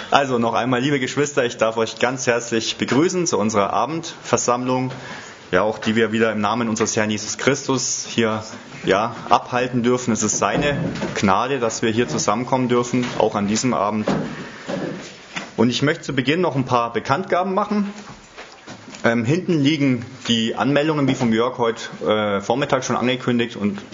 Also noch einmal, liebe Geschwister, ich darf euch ganz herzlich begrüßen zu unserer Abendversammlung, ja auch die wir wieder im Namen unseres Herrn Jesus Christus hier abhalten dürfen. Es ist seine Gnade, dass wir hier zusammenkommen dürfen, auch an diesem Abend. Und ich möchte zu Beginn noch ein paar Bekanntgaben machen. Hinten liegen die Anmeldungen, wie vom Jörg heute Vormittag schon angekündigt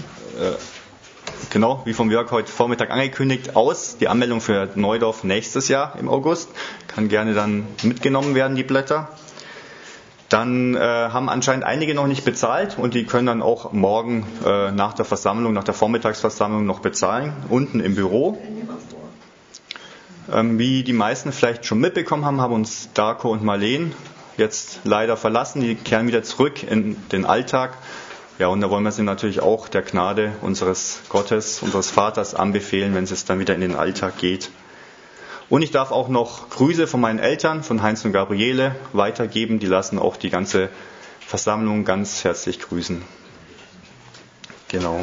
wie vom Jörg heute Vormittag angekündigt, aus. Die Anmeldung für Neudorf nächstes Jahr im August. Kann gerne dann mitgenommen werden, die Blätter. Dann haben anscheinend einige noch nicht bezahlt und die können dann auch morgen nach der Vormittagsversammlung noch bezahlen, unten im Büro. Wie die meisten vielleicht schon mitbekommen haben, haben uns Darko und Marleen jetzt leider verlassen. Die kehren wieder zurück in den Alltag. Ja, und da wollen wir sie natürlich auch der Gnade unseres Gottes, unseres Vaters anbefehlen, wenn es dann wieder in den Alltag geht. Und ich darf auch noch Grüße von meinen Eltern, von Heinz und Gabriele, weitergeben. Die lassen auch die ganze Versammlung ganz herzlich grüßen. Genau.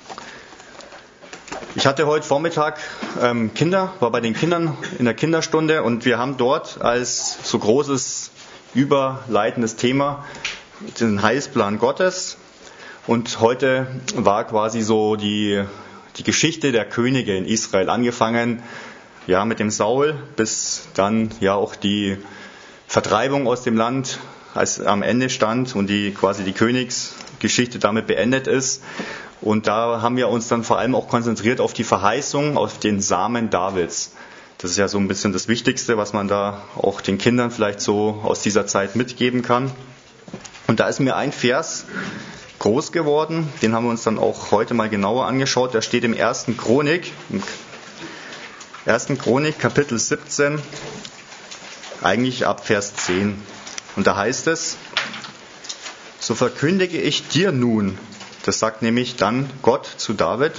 Ich hatte heute Vormittag war bei den Kindern in der Kinderstunde und wir haben dort als so großes überleitendes Thema den Heilsplan Gottes. Und heute war quasi so die Geschichte der Könige in Israel angefangen, mit dem Saul, bis dann auch die Vertreibung aus dem Land als am Ende stand und die Königsgeschichte damit beendet ist. Und da haben wir uns dann vor allem auch konzentriert auf die Verheißung, auf den Samen Davids. Das ist ja so ein bisschen das Wichtigste, was man da auch den Kindern vielleicht so aus dieser Zeit mitgeben kann. Und da ist mir ein Vers groß geworden, den haben wir uns dann auch heute mal genauer angeschaut. Der steht im 1. Chronik, Kapitel 17, eigentlich ab Vers 10. Und da heißt es: So verkündige ich dir nun, das sagt nämlich dann Gott zu David,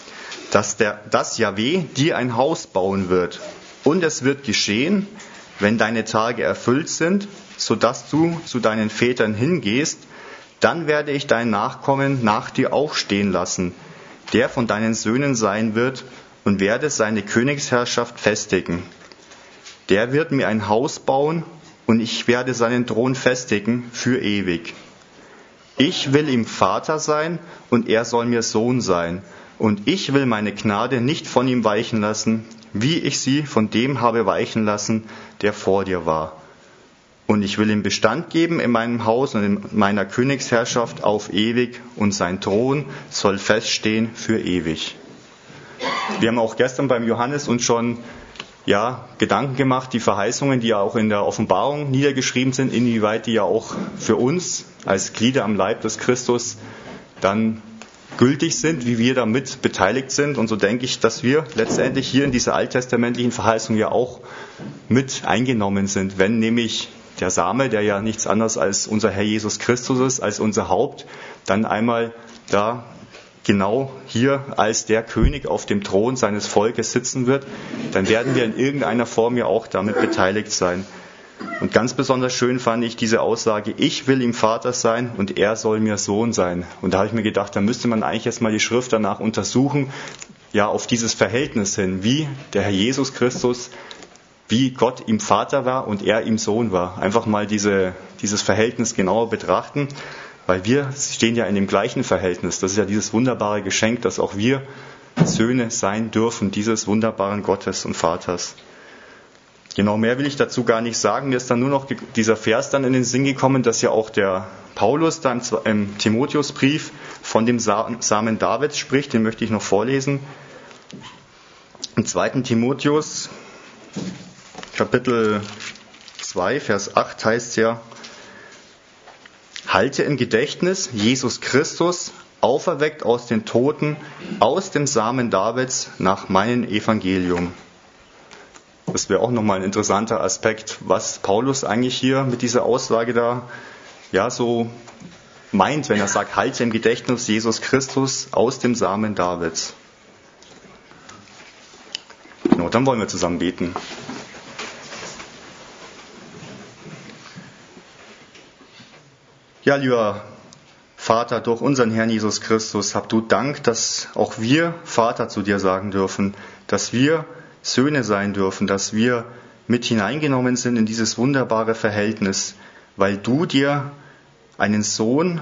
dass Jahweh dir ein Haus bauen wird. Und es wird geschehen, wenn deine Tage erfüllt sind, sodass du zu deinen Vätern hingehst, dann werde ich deinen Nachkommen nach dir aufstehen lassen, der von deinen Söhnen sein wird, und werde seine Königsherrschaft festigen. Der wird mir ein Haus bauen, und ich werde seinen Thron festigen für ewig. Ich will ihm Vater sein, und er soll mir Sohn sein. Und ich will meine Gnade nicht von ihm weichen lassen, wie ich sie von dem habe weichen lassen, der vor dir war. Und ich will ihm Bestand geben in meinem Haus und in meiner Königsherrschaft auf ewig, und sein Thron soll feststehen für ewig. Wir haben auch gestern beim Johannes uns schon Gedanken gemacht, die Verheißungen, die ja auch in der Offenbarung niedergeschrieben sind, inwieweit die ja auch für uns als Glieder am Leib des Christus dann gültig sind, wie wir damit beteiligt sind. Und so denke ich, dass wir letztendlich hier in dieser alttestamentlichen Verheißung ja auch mit eingenommen sind, wenn nämlich der Same, der ja nichts anderes als unser Herr Jesus Christus ist, als unser Haupt, dann einmal da genau hier als der König auf dem Thron seines Volkes sitzen wird, dann werden wir in irgendeiner Form ja auch damit beteiligt sein. Und ganz besonders schön fand ich diese Aussage: Ich will ihm Vater sein und er soll mir Sohn sein. Und da habe ich mir gedacht, da müsste man eigentlich jetzt mal die Schrift danach untersuchen, auf dieses Verhältnis hin, wie der Herr Jesus Christus, wie Gott ihm Vater war und er ihm Sohn war. Einfach mal dieses Verhältnis genauer betrachten, weil wir stehen ja in dem gleichen Verhältnis. Das ist ja dieses wunderbare Geschenk, dass auch wir Söhne sein dürfen, dieses wunderbaren Gottes und Vaters. Genau, mehr will ich dazu gar nicht sagen. Mir ist dann nur noch dieser Vers dann in den Sinn gekommen, dass ja auch der Paulus dann im Timotheusbrief von dem Samen Davids spricht. Den möchte ich noch vorlesen. Im 2. Timotheus Kapitel 2, Vers 8 heißt es ja: Halte im Gedächtnis Jesus Christus, auferweckt aus den Toten, aus dem Samen Davids nach meinem Evangelium. Das wäre auch nochmal ein interessanter Aspekt, was Paulus eigentlich hier mit dieser Aussage da so meint, wenn er sagt, halte im Gedächtnis Jesus Christus aus dem Samen Davids. Genau, dann wollen wir zusammen beten. Ja, lieber Vater, durch unseren Herrn Jesus Christus hab du Dank, dass auch wir Vater zu dir sagen dürfen, dass wir Söhne sein dürfen, dass wir mit hineingenommen sind in dieses wunderbare Verhältnis, weil du dir einen Sohn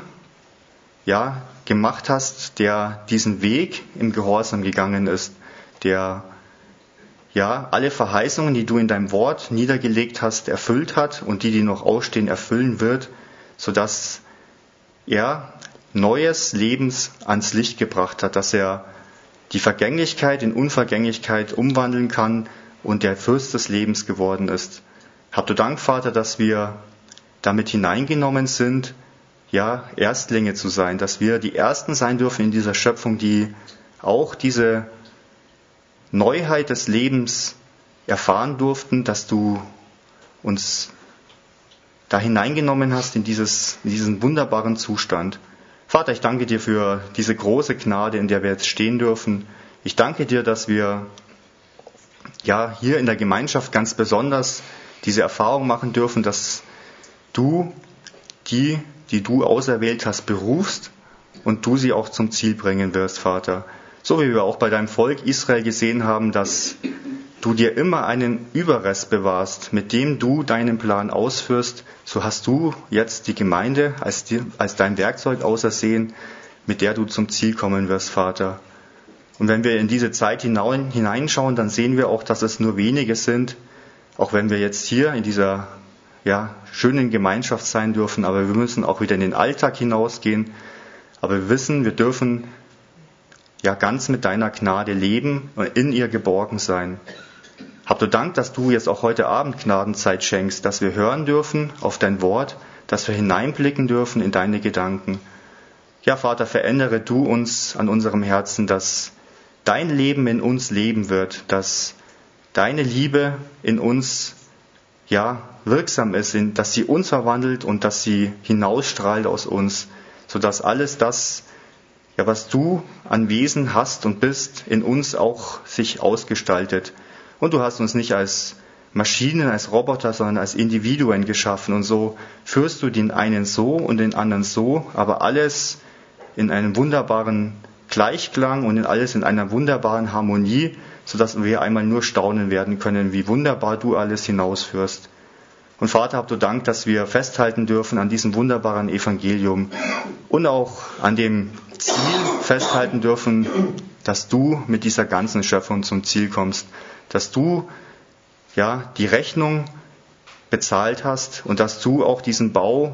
gemacht hast, der diesen Weg im Gehorsam gegangen ist, der alle Verheißungen, die du in deinem Wort niedergelegt hast, erfüllt hat und die noch ausstehen, erfüllen wird, sodass er neues Lebens ans Licht gebracht hat, dass er die Vergänglichkeit in Unvergänglichkeit umwandeln kann und der Fürst des Lebens geworden ist. Hab du Dank, Vater, dass wir damit hineingenommen sind, Erstlinge zu sein, dass wir die Ersten sein dürfen in dieser Schöpfung, die auch diese Neuheit des Lebens erfahren durften, dass du uns da hineingenommen hast in diesen wunderbaren Zustand. Vater, ich danke dir für diese große Gnade, in der wir jetzt stehen dürfen. Ich danke dir, dass wir hier in der Gemeinschaft ganz besonders diese Erfahrung machen dürfen, dass du die du auserwählt hast, berufst und du sie auch zum Ziel bringen wirst, Vater. So wie wir auch bei deinem Volk Israel gesehen haben, dass du dir immer einen Überrest bewahrst, mit dem du deinen Plan ausführst, so hast du jetzt die Gemeinde als dein Werkzeug ausersehen, mit der du zum Ziel kommen wirst, Vater. Und wenn wir in diese Zeit hineinschauen, dann sehen wir auch, dass es nur wenige sind, auch wenn wir jetzt hier in dieser schönen Gemeinschaft sein dürfen, aber wir müssen auch wieder in den Alltag hinausgehen. Aber wir wissen, wir dürfen ganz mit deiner Gnade leben und in ihr geborgen sein. Hab du Dank, dass du jetzt auch heute Abend Gnadenzeit schenkst, dass wir hören dürfen auf dein Wort, dass wir hineinblicken dürfen in deine Gedanken. Ja, Vater, verändere du uns an unserem Herzen, dass dein Leben in uns leben wird, dass deine Liebe in uns wirksam ist, dass sie uns verwandelt und dass sie hinausstrahlt aus uns, sodass alles das, was du an Wesen hast und bist, in uns auch sich ausgestaltet. Und du hast uns nicht als Maschinen, als Roboter, sondern als Individuen geschaffen. Und so führst du den einen so und den anderen so, aber alles in einem wunderbaren Gleichklang und alles in einer wunderbaren Harmonie, sodass wir einmal nur staunen werden können, wie wunderbar du alles hinausführst. Und Vater, hab du Dank, dass wir festhalten dürfen an diesem wunderbaren Evangelium und auch an dem Ziel festhalten dürfen, dass du mit dieser ganzen Schöpfung zum Ziel kommst, dass du die Rechnung bezahlt hast und dass du auch diesen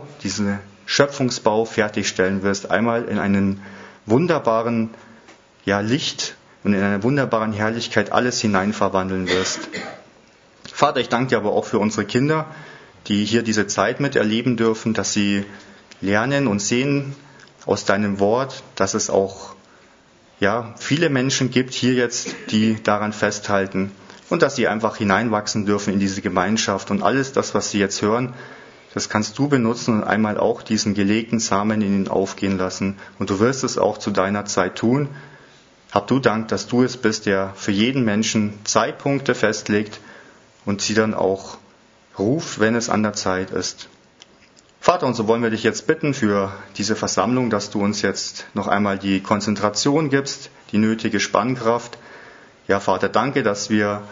Schöpfungsbau fertigstellen wirst, einmal in einen wunderbaren Licht und in einer wunderbaren Herrlichkeit alles hinein verwandeln wirst. Vater, ich danke dir aber auch für unsere Kinder, die hier diese Zeit miterleben dürfen, dass sie lernen und sehen aus deinem Wort, dass es auch viele Menschen gibt hier jetzt, die daran festhalten und dass sie einfach hineinwachsen dürfen in diese Gemeinschaft und alles das, was sie jetzt hören, das kannst du benutzen und einmal auch diesen gelegten Samen in ihnen aufgehen lassen. Und du wirst es auch zu deiner Zeit tun. Hab du Dank, dass du es bist, der für jeden Menschen Zeitpunkte festlegt und sie dann auch ruft, wenn es an der Zeit ist. Vater, und so wollen wir dich jetzt bitten für diese Versammlung, dass du uns jetzt noch einmal die Konzentration gibst, die nötige Spannkraft. Ja, Vater, danke, dass wir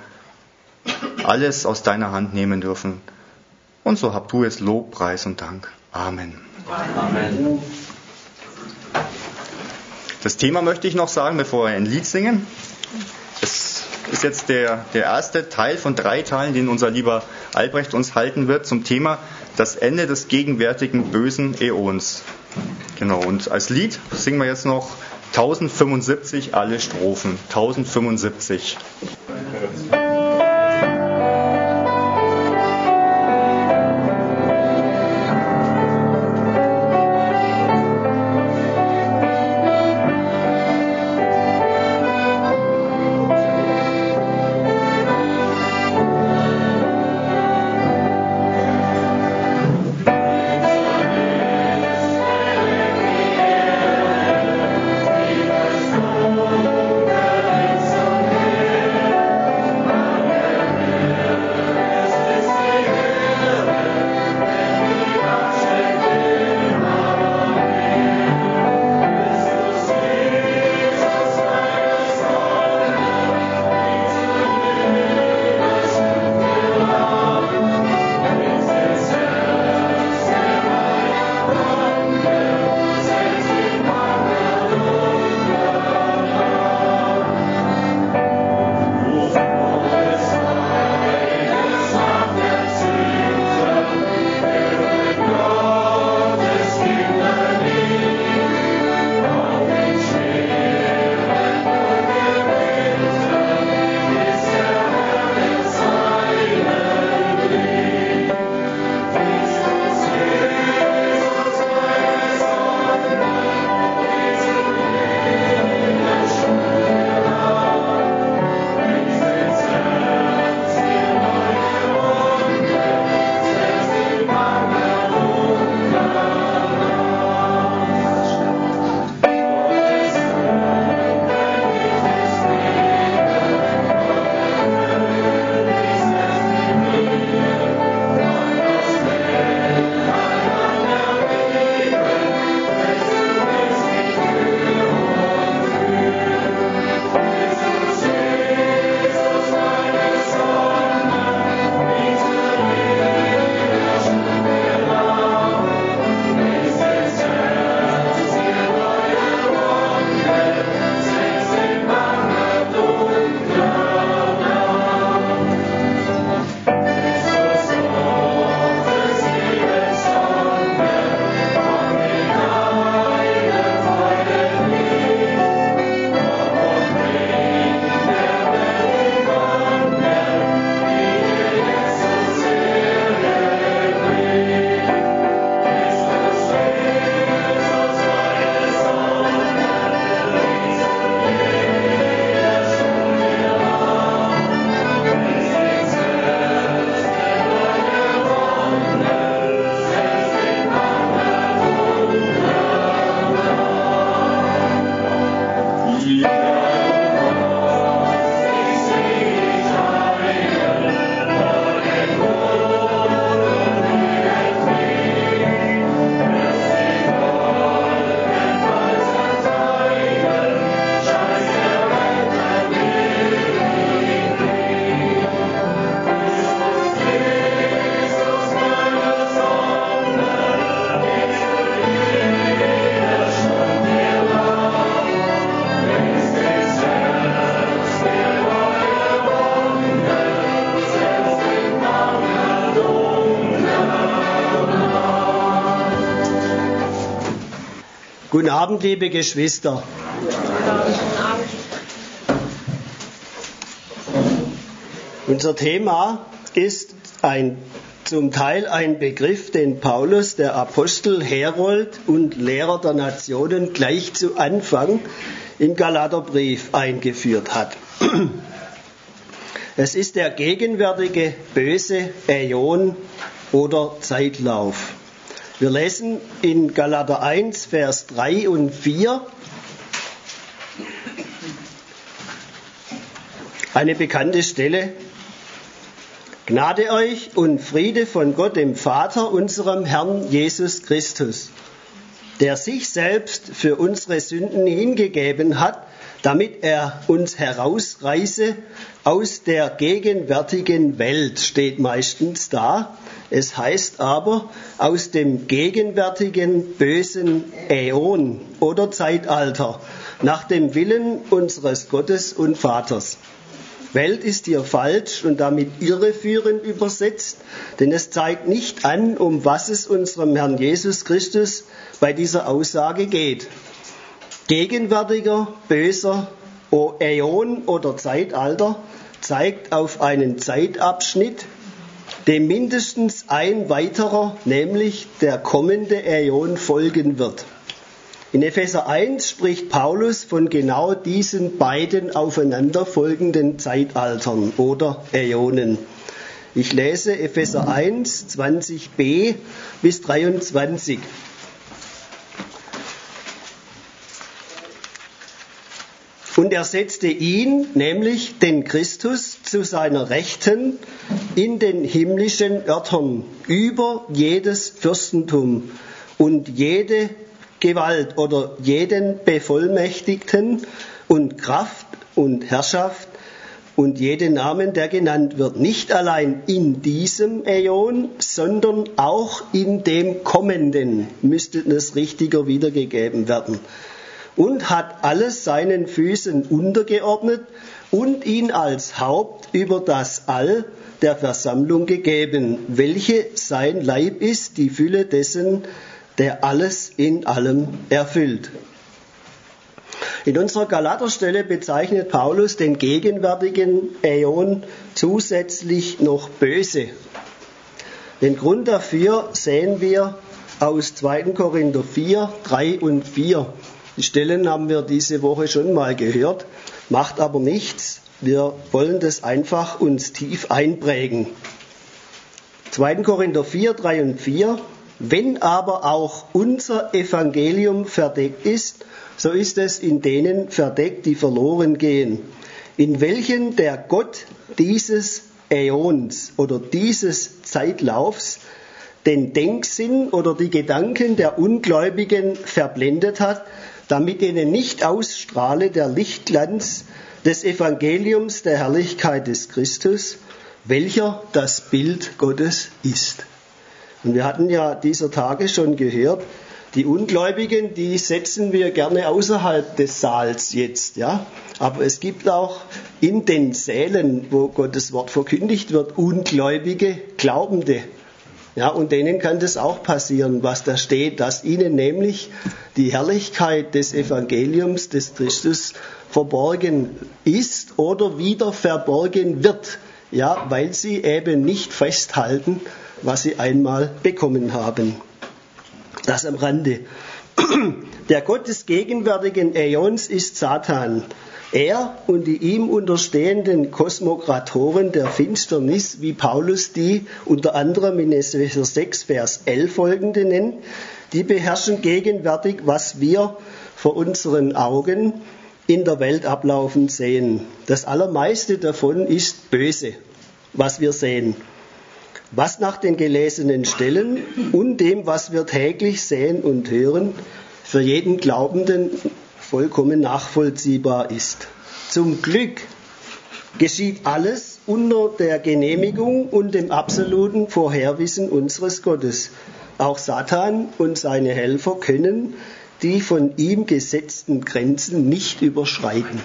alles aus deiner Hand nehmen dürfen. Und so hab du jetzt Lob, Preis und Dank. Amen. Amen. Das Thema möchte ich noch sagen, bevor wir ein Lied singen. Es ist jetzt der erste Teil von 3 Teilen, den unser lieber Albrecht uns halten wird zum Thema das Ende des gegenwärtigen bösen Äons. Genau, und als Lied singen wir jetzt noch 1075 alle Strophen. 1075. Guten Abend, liebe Geschwister. Unser Thema ist zum Teil ein Begriff, den Paulus, der Apostel, Herold und Lehrer der Nationen, gleich zu Anfang im Galaterbrief eingeführt hat. Es ist der gegenwärtige böse Äon oder Zeitlauf. Wir lesen in Galater 1, Vers 3 und 4 eine bekannte Stelle. Gnade euch und Friede von Gott, dem Vater, unserem Herrn Jesus Christus, der sich selbst für unsere Sünden hingegeben hat, damit er uns herausreiße aus der gegenwärtigen Welt, steht meistens da. Es heißt aber aus dem gegenwärtigen bösen Äon oder Zeitalter, nach dem Willen unseres Gottes und Vaters. Welt ist hier falsch und damit irreführend übersetzt, denn es zeigt nicht an, um was es unserem Herrn Jesus Christus bei dieser Aussage geht. Gegenwärtiger, böser Äon oder Zeitalter zeigt auf einen Zeitabschnitt, dem mindestens ein weiterer, nämlich der kommende Äon, folgen wird. In Epheser 1 spricht Paulus von genau diesen beiden aufeinanderfolgenden Zeitaltern oder Äonen. Ich lese Epheser 1, 20b bis 23. Und er setzte ihn, nämlich den Christus, zu seiner Rechten in den himmlischen Örtern über jedes Fürstentum und jede Gewalt oder jeden Bevollmächtigten und Kraft und Herrschaft und jeden Namen, der genannt wird, nicht allein in diesem Äon, sondern auch in dem kommenden, müsste es richtiger wiedergegeben werden. Und hat alles seinen Füßen untergeordnet und ihn als Haupt über das All der Versammlung gegeben, welche sein Leib ist, die Fülle dessen, der alles in allem erfüllt. In unserer Galaterstelle bezeichnet Paulus den gegenwärtigen Äon zusätzlich noch böse. Den Grund dafür sehen wir aus 2. Korinther 4, 3 und 4. Die Stellen haben wir diese Woche schon mal gehört, macht aber nichts. Wir wollen das einfach uns tief einprägen. 2. Korinther 4, 3 und 4. Wenn aber auch unser Evangelium verdeckt ist, so ist es in denen verdeckt, die verloren gehen, in welchen der Gott dieses Äons oder dieses Zeitlaufs den Denksinn oder die Gedanken der Ungläubigen verblendet hat, damit ihnen nicht ausstrahle der Lichtglanz des Evangeliums der Herrlichkeit des Christus, welcher das Bild Gottes ist. Und wir hatten ja dieser Tage schon gehört, die Ungläubigen, die setzen wir gerne außerhalb des Saals jetzt, ja. Aber es gibt auch in den Sälen, wo Gottes Wort verkündigt wird, ungläubige Glaubende. Ja, und denen kann das auch passieren, was da steht, dass ihnen nämlich die Herrlichkeit des Evangeliums des Christus verborgen ist oder wieder verborgen wird, ja, weil sie eben nicht festhalten, was sie einmal bekommen haben. Das am Rande. Der Gott des gegenwärtigen Äons ist Satan. Er und die ihm unterstehenden Kosmokratoren der Finsternis, wie Paulus die unter anderem in Epheser 6, Vers 11 folgende nennt, die beherrschen gegenwärtig, was wir vor unseren Augen in der Welt ablaufen sehen. Das Allermeiste davon ist böse, was wir sehen. Was nach den gelesenen Stellen und dem, was wir täglich sehen und hören, für jeden Glaubenden vollkommen nachvollziehbar ist. Zum Glück geschieht alles unter der Genehmigung und dem absoluten Vorherwissen unseres Gottes. Auch Satan und seine Helfer können die von ihm gesetzten Grenzen nicht überschreiten.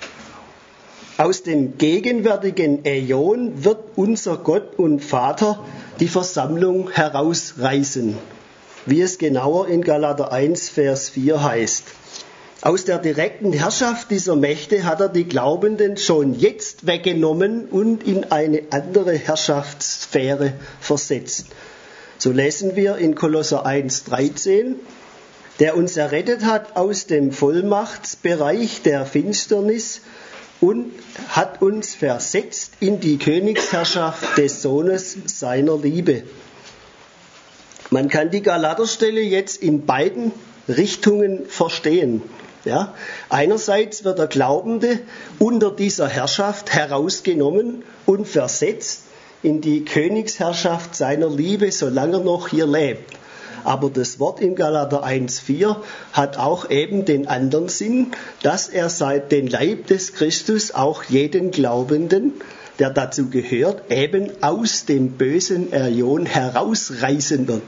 Aus dem gegenwärtigen Äon wird unser Gott und Vater die Versammlung herausreißen. wie es genauer in Galater 1, Vers 4 heißt. Aus der direkten Herrschaft dieser Mächte hat er die Glaubenden schon jetzt weggenommen und in eine andere Herrschaftssphäre versetzt. So lesen wir in Kolosser 1, 13, der uns errettet hat aus dem Vollmachtsbereich der Finsternis und hat uns versetzt in die Königsherrschaft des Sohnes seiner Liebe. Man kann die Galaterstelle jetzt in beiden Richtungen verstehen. Ja? Einerseits wird der Glaubende unter dieser Herrschaft herausgenommen und versetzt in die Königsherrschaft seiner Liebe, solange er noch hier lebt. Aber das Wort in Galater 1,4 hat auch eben den anderen Sinn, dass er seit den Leib des Christus auch jeden Glaubenden, der dazu gehört, eben aus dem bösen Äon herausreißen wird.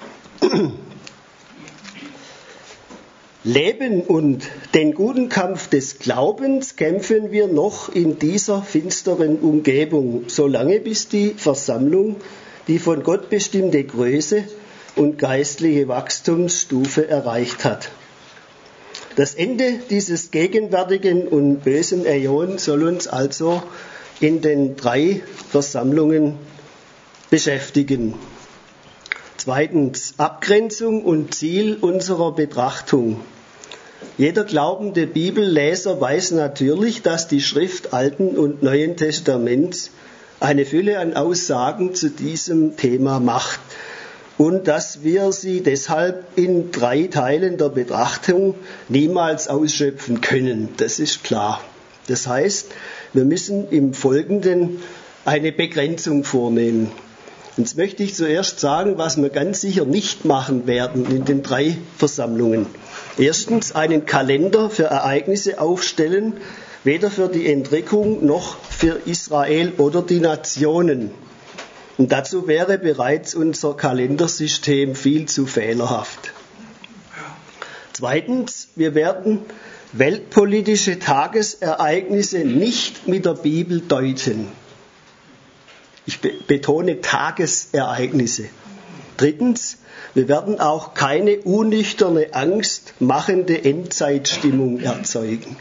Leben und den guten Kampf des Glaubens kämpfen wir noch in dieser finsteren Umgebung, solange bis die Versammlung die von Gott bestimmte Größe und geistliche Wachstumsstufe erreicht hat. Das Ende dieses gegenwärtigen und bösen Äon soll uns also in den 3 Versammlungen beschäftigen. Zweitens, Abgrenzung und Ziel unserer Betrachtung. Jeder glaubende Bibelleser weiß natürlich, dass die Schrift Alten und Neuen Testaments eine Fülle an Aussagen zu diesem Thema macht und dass wir sie deshalb in 3 Teilen der Betrachtung niemals ausschöpfen können. Das ist klar. Das heißt, wir müssen im Folgenden eine Begrenzung vornehmen. Jetzt möchte ich zuerst sagen, was wir ganz sicher nicht machen werden in den 3 Versammlungen. Erstens, einen Kalender für Ereignisse aufstellen, weder für die Entrückung noch für Israel oder die Nationen. Und dazu wäre bereits unser Kalendersystem viel zu fehlerhaft. Zweitens, wir werden weltpolitische Tagesereignisse nicht mit der Bibel deuten. Ich betone Tagesereignisse. Drittens, wir werden auch keine unnüchterne, angstmachende Endzeitstimmung erzeugen.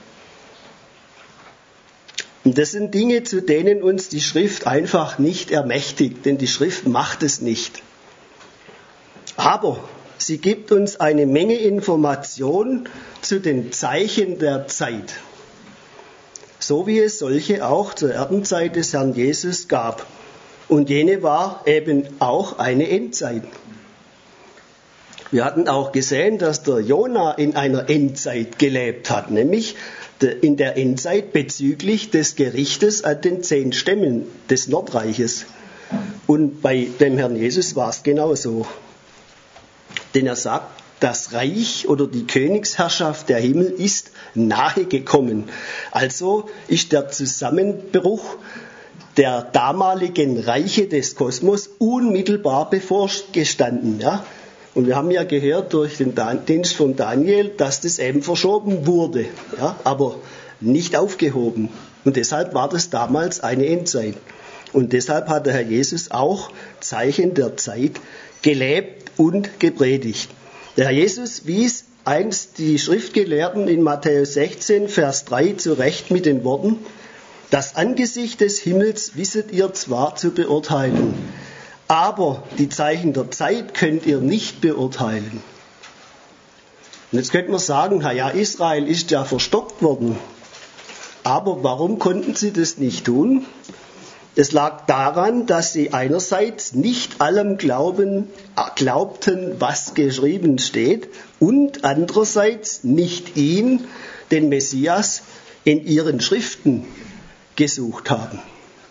Und das sind Dinge, zu denen uns die Schrift einfach nicht ermächtigt, denn die Schrift macht es nicht. Aber sie gibt uns eine Menge Information zu den Zeichen der Zeit. So wie es solche auch zur Erdenzeit des Herrn Jesus gab. Und jene war eben auch eine Endzeit. Wir hatten auch gesehen, dass der Jona in einer Endzeit gelebt hat, nämlich in der Endzeit bezüglich des Gerichtes an den 10 Stämmen des Nordreiches. Und bei dem Herrn Jesus war es genauso. Denn er sagt, das Reich oder die Königsherrschaft der Himmel ist nahe gekommen. Also ist der Zusammenbruch der damaligen Reiche des Kosmos unmittelbar bevorgestanden. Ja? Und wir haben ja gehört durch den Dienst von Daniel, dass das eben verschoben wurde, ja? Aber nicht aufgehoben. Und deshalb war das damals eine Endzeit. Und deshalb hat der Herr Jesus auch Zeichen der Zeit gelebt und gepredigt. Der Herr Jesus wies einst die Schriftgelehrten in Matthäus 16, Vers 3 zurecht mit den Worten: Das Angesicht des Himmels wisset ihr zwar zu beurteilen, aber die Zeichen der Zeit könnt ihr nicht beurteilen. Und jetzt könnte man sagen, na ja, Israel ist ja verstockt worden. Aber warum konnten sie das nicht tun? Es lag daran, dass sie einerseits nicht allem glaubten, was geschrieben steht, und andererseits nicht ihn, den Messias, in ihren Schriften gesucht haben.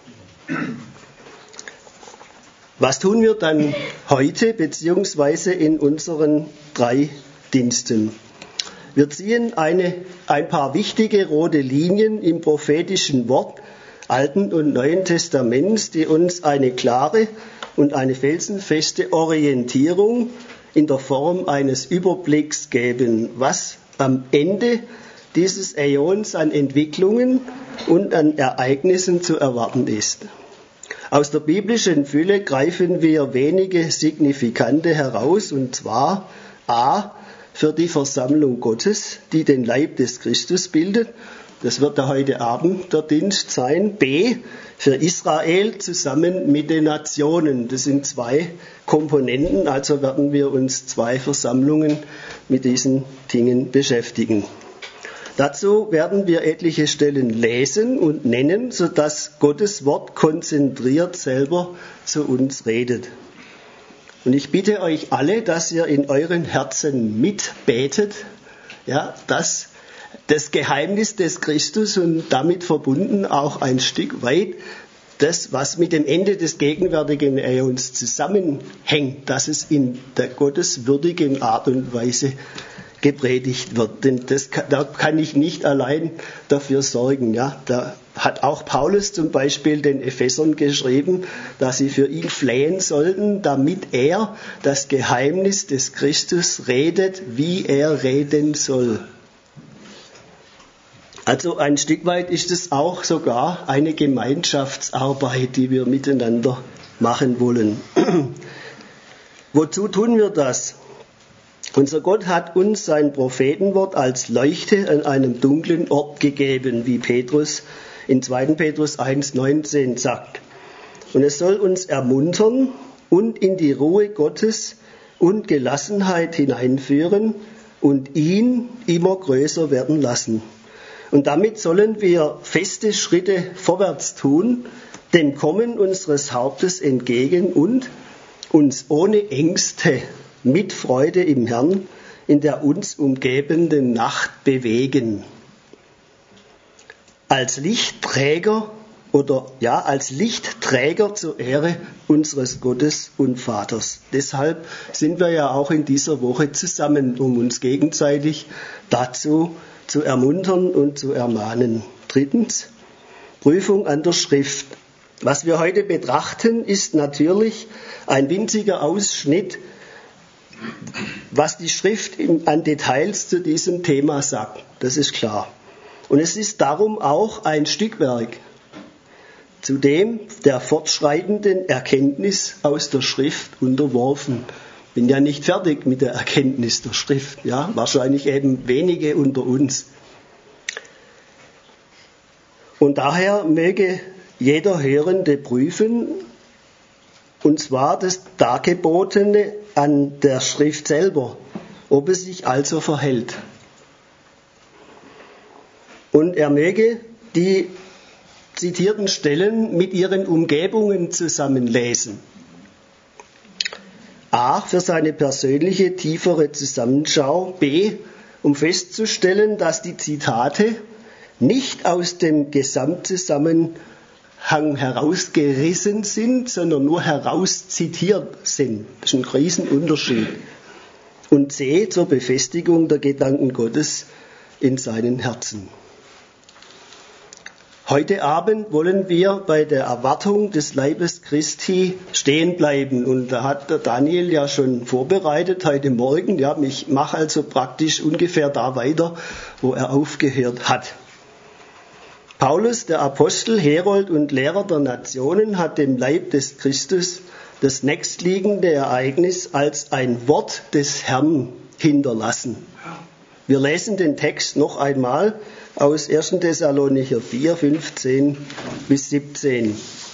Was tun wir dann heute beziehungsweise in unseren 3 Diensten? Wir ziehen ein paar wichtige rote Linien im prophetischen Wort Alten und Neuen Testaments, die uns eine klare und eine felsenfeste Orientierung in der Form eines Überblicks geben, was am Ende dieses Äons an Entwicklungen und an Ereignissen zu erwarten ist. Aus der biblischen Fülle greifen wir wenige signifikante heraus, und zwar a. für die Versammlung Gottes, die den Leib des Christus bildet. Das wird heute Abend der Dienst sein. B. für Israel zusammen mit den Nationen. Das sind zwei Komponenten, also werden wir uns zwei Versammlungen mit diesen Dingen beschäftigen. Dazu werden wir etliche Stellen lesen und nennen, sodass Gottes Wort konzentriert selber zu uns redet. Und ich bitte euch alle, dass ihr in euren Herzen mitbetet, ja, dass das Geheimnis des Christus und damit verbunden auch ein Stück weit das, was mit dem Ende des gegenwärtigen Äons zusammenhängt, dass es in der gotteswürdigen Art und Weise gepredigt wird. Denn da kann ich nicht allein dafür sorgen. Ja. Da hat auch Paulus zum Beispiel den Ephesern geschrieben, dass sie für ihn flehen sollten, damit er das Geheimnis des Christus redet, wie er reden soll. Also ein Stück weit ist es auch sogar eine Gemeinschaftsarbeit, die wir miteinander machen wollen. Wozu tun wir das? Unser Gott hat uns sein Prophetenwort als Leuchte an einem dunklen Ort gegeben, wie Petrus in 2. Petrus 1,19 sagt. Und es soll uns ermuntern und in die Ruhe Gottes und Gelassenheit hineinführen und ihn immer größer werden lassen. Und damit sollen wir feste Schritte vorwärts tun, dem Kommen unseres Hauptes entgegen und uns ohne Ängste mit Freude im Herrn in der uns umgebenden Nacht bewegen. Als Lichtträger zur Ehre unseres Gottes und Vaters. Deshalb sind wir ja auch in dieser Woche zusammen, um uns gegenseitig dazu zu ermuntern und zu ermahnen. Drittens, Prüfung an der Schrift. Was wir heute betrachten, ist natürlich ein winziger Ausschnitt, was die Schrift an Details zu diesem Thema sagt. Das ist klar. Und es ist darum auch ein Stückwerk, zu dem der fortschreitenden Erkenntnis aus der Schrift unterworfen. Bin ja nicht fertig mit der Erkenntnis der Schrift, ja, wahrscheinlich eben wenige unter uns. Und daher möge jeder Hörende prüfen, und zwar das Dargebotene an der Schrift selber, ob es sich also verhält. Und er möge die zitierten Stellen mit ihren Umgebungen zusammenlesen. A. für seine persönliche, tiefere Zusammenschau. B. um festzustellen, dass die Zitate nicht aus dem Gesamtzusammenhang herausgerissen sind, sondern nur herauszitiert sind. Das ist ein Riesenunterschied. Und C. zur Befestigung der Gedanken Gottes in seinen Herzen. Heute Abend wollen wir bei der Erwartung des Leibes Christi stehen bleiben. Und da hat der Daniel ja schon vorbereitet heute Morgen. Ja, ich mache also praktisch ungefähr da weiter, wo er aufgehört hat. Paulus, der Apostel, Herold und Lehrer der Nationen, hat dem Leib des Christus das nächstliegende Ereignis als ein Wort des Herrn hinterlassen. Wir lesen den Text noch einmal aus 1. Thessalonicher 4, 15 bis 17.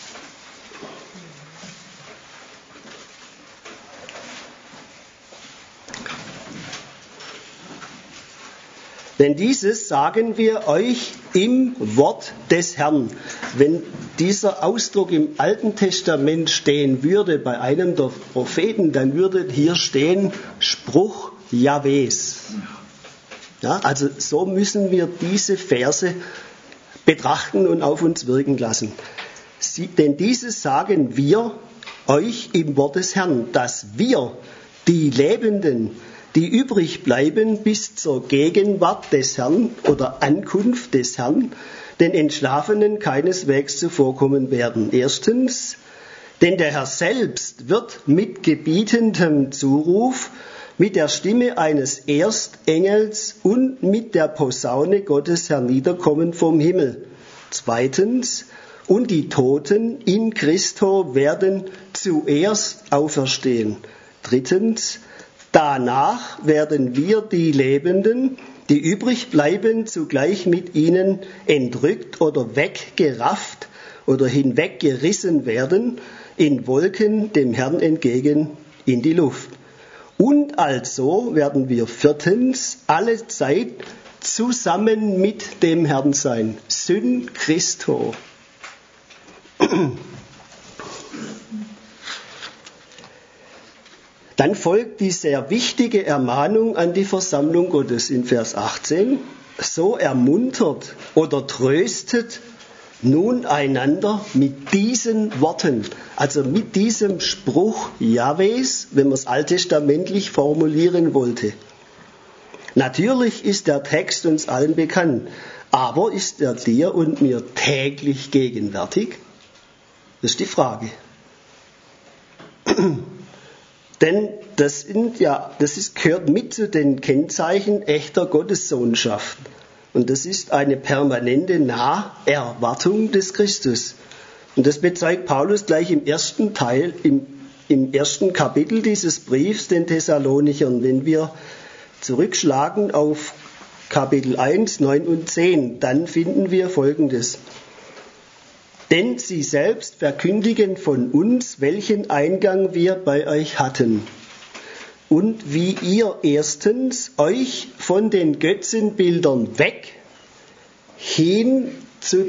Denn dieses sagen wir euch im Wort des Herrn. Wenn dieser Ausdruck im Alten Testament stehen würde bei einem der Propheten, dann würde hier stehen Spruch Jahwes. Ja, also so müssen wir diese Verse betrachten und auf uns wirken lassen. Denn dieses sagen wir euch im Wort des Herrn, dass wir, die Lebenden, die übrig bleiben bis zur Gegenwart des Herrn oder Ankunft des Herrn, den Entschlafenen keineswegs zuvorkommen werden. Erstens, denn der Herr selbst wird mit gebietendem Zuruf, mit der Stimme eines Erstengels und mit der Posaune Gottes herniederkommen vom Himmel. Zweitens, Und die Toten in Christo werden zuerst auferstehen. 3. Danach werden wir die Lebenden, die übrig bleiben, zugleich mit ihnen entrückt oder weggerafft oder hinweggerissen werden, in Wolken dem Herrn entgegen in die Luft. Und also werden wir 4. alle Zeit zusammen mit dem Herrn sein. Syn Christo. Dann folgt die sehr wichtige Ermahnung an die Versammlung Gottes in Vers 18. So ermuntert oder tröstet nun einander mit diesen Worten, also mit diesem Spruch Jahwes, wenn man es alttestamentlich formulieren wollte. Natürlich ist der Text uns allen bekannt, aber ist er dir und mir täglich gegenwärtig? Das ist die Frage. Denn das gehört mit zu den Kennzeichen echter Gottessohnschaft. Und das ist eine permanente Naherwartung des Christus. Und das bezeugt Paulus gleich im ersten Teil, im ersten Kapitel dieses Briefs den Thessalonichern. Wenn wir zurückschlagen auf Kapitel 1, 9 und 10, dann finden wir Folgendes. Denn sie selbst verkündigen von uns, welchen Eingang wir bei euch hatten. Und wie ihr erstens euch von den Götzenbildern weg hin zu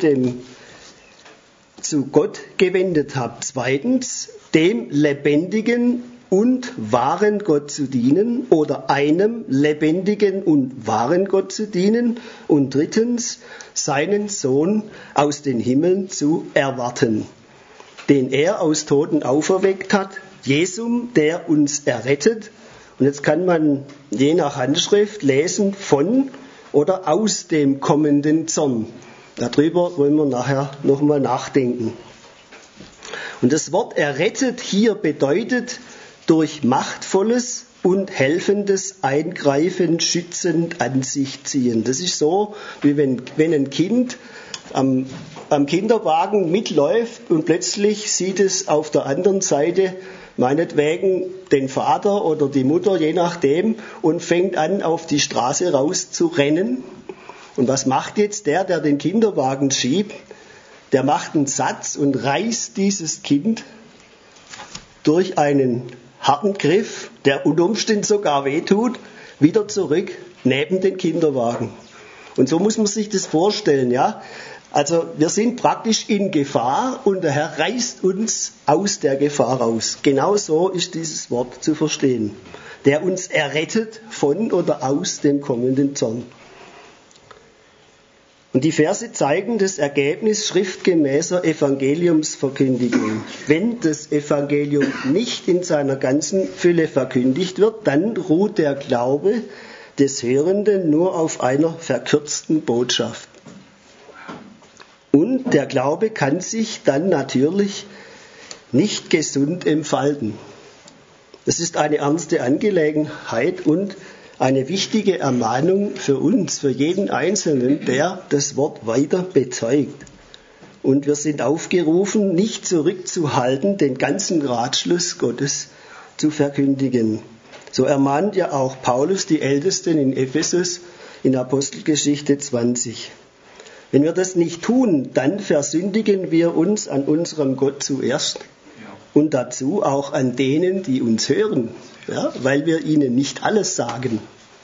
Gott gewendet habt. 2. dem lebendigen und wahren Gott zu dienen oder einem lebendigen und wahren Gott zu dienen. Und 3. seinen Sohn aus den Himmeln zu erwarten, den er aus Toten auferweckt hat, Jesum, der uns errettet. Und jetzt kann man je nach Handschrift lesen von oder aus dem kommenden Zorn. Darüber wollen wir nachher nochmal nachdenken. Und das Wort errettet hier bedeutet durch machtvolles und helfendes Eingreifen schützend an sich ziehen. Das ist so, wie wenn ein Kind am Kinderwagen mitläuft und plötzlich sieht es auf der anderen Seite meinetwegen den Vater oder die Mutter, je nachdem, und fängt an, auf die Straße raus zu rennen. Und was macht jetzt der den Kinderwagen schiebt? Der macht einen Satz und reißt dieses Kind durch einen harten Griff, der unter Umständen sogar wehtut, wieder zurück neben den Kinderwagen. Und so muss man sich das vorstellen, ja. Also wir sind praktisch in Gefahr und der Herr reißt uns aus der Gefahr raus. Genau so ist dieses Wort zu verstehen. Der uns errettet von oder aus dem kommenden Zorn. Und die Verse zeigen das Ergebnis schriftgemäßer Evangeliumsverkündigung. Wenn das Evangelium nicht in seiner ganzen Fülle verkündigt wird, dann ruht der Glaube des Hörenden nur auf einer verkürzten Botschaft. Und der Glaube kann sich dann natürlich nicht gesund entfalten. Das ist eine ernste Angelegenheit und eine wichtige Ermahnung für uns, für jeden Einzelnen, der das Wort weiter bezeugt. Und wir sind aufgerufen, nicht zurückzuhalten, den ganzen Ratschluss Gottes zu verkündigen. So ermahnt ja auch Paulus die Ältesten in Ephesus in Apostelgeschichte 20. Wenn wir das nicht tun, dann versündigen wir uns an unserem Gott zuerst und dazu auch an denen, die uns hören, ja, weil wir ihnen nicht alles sagen.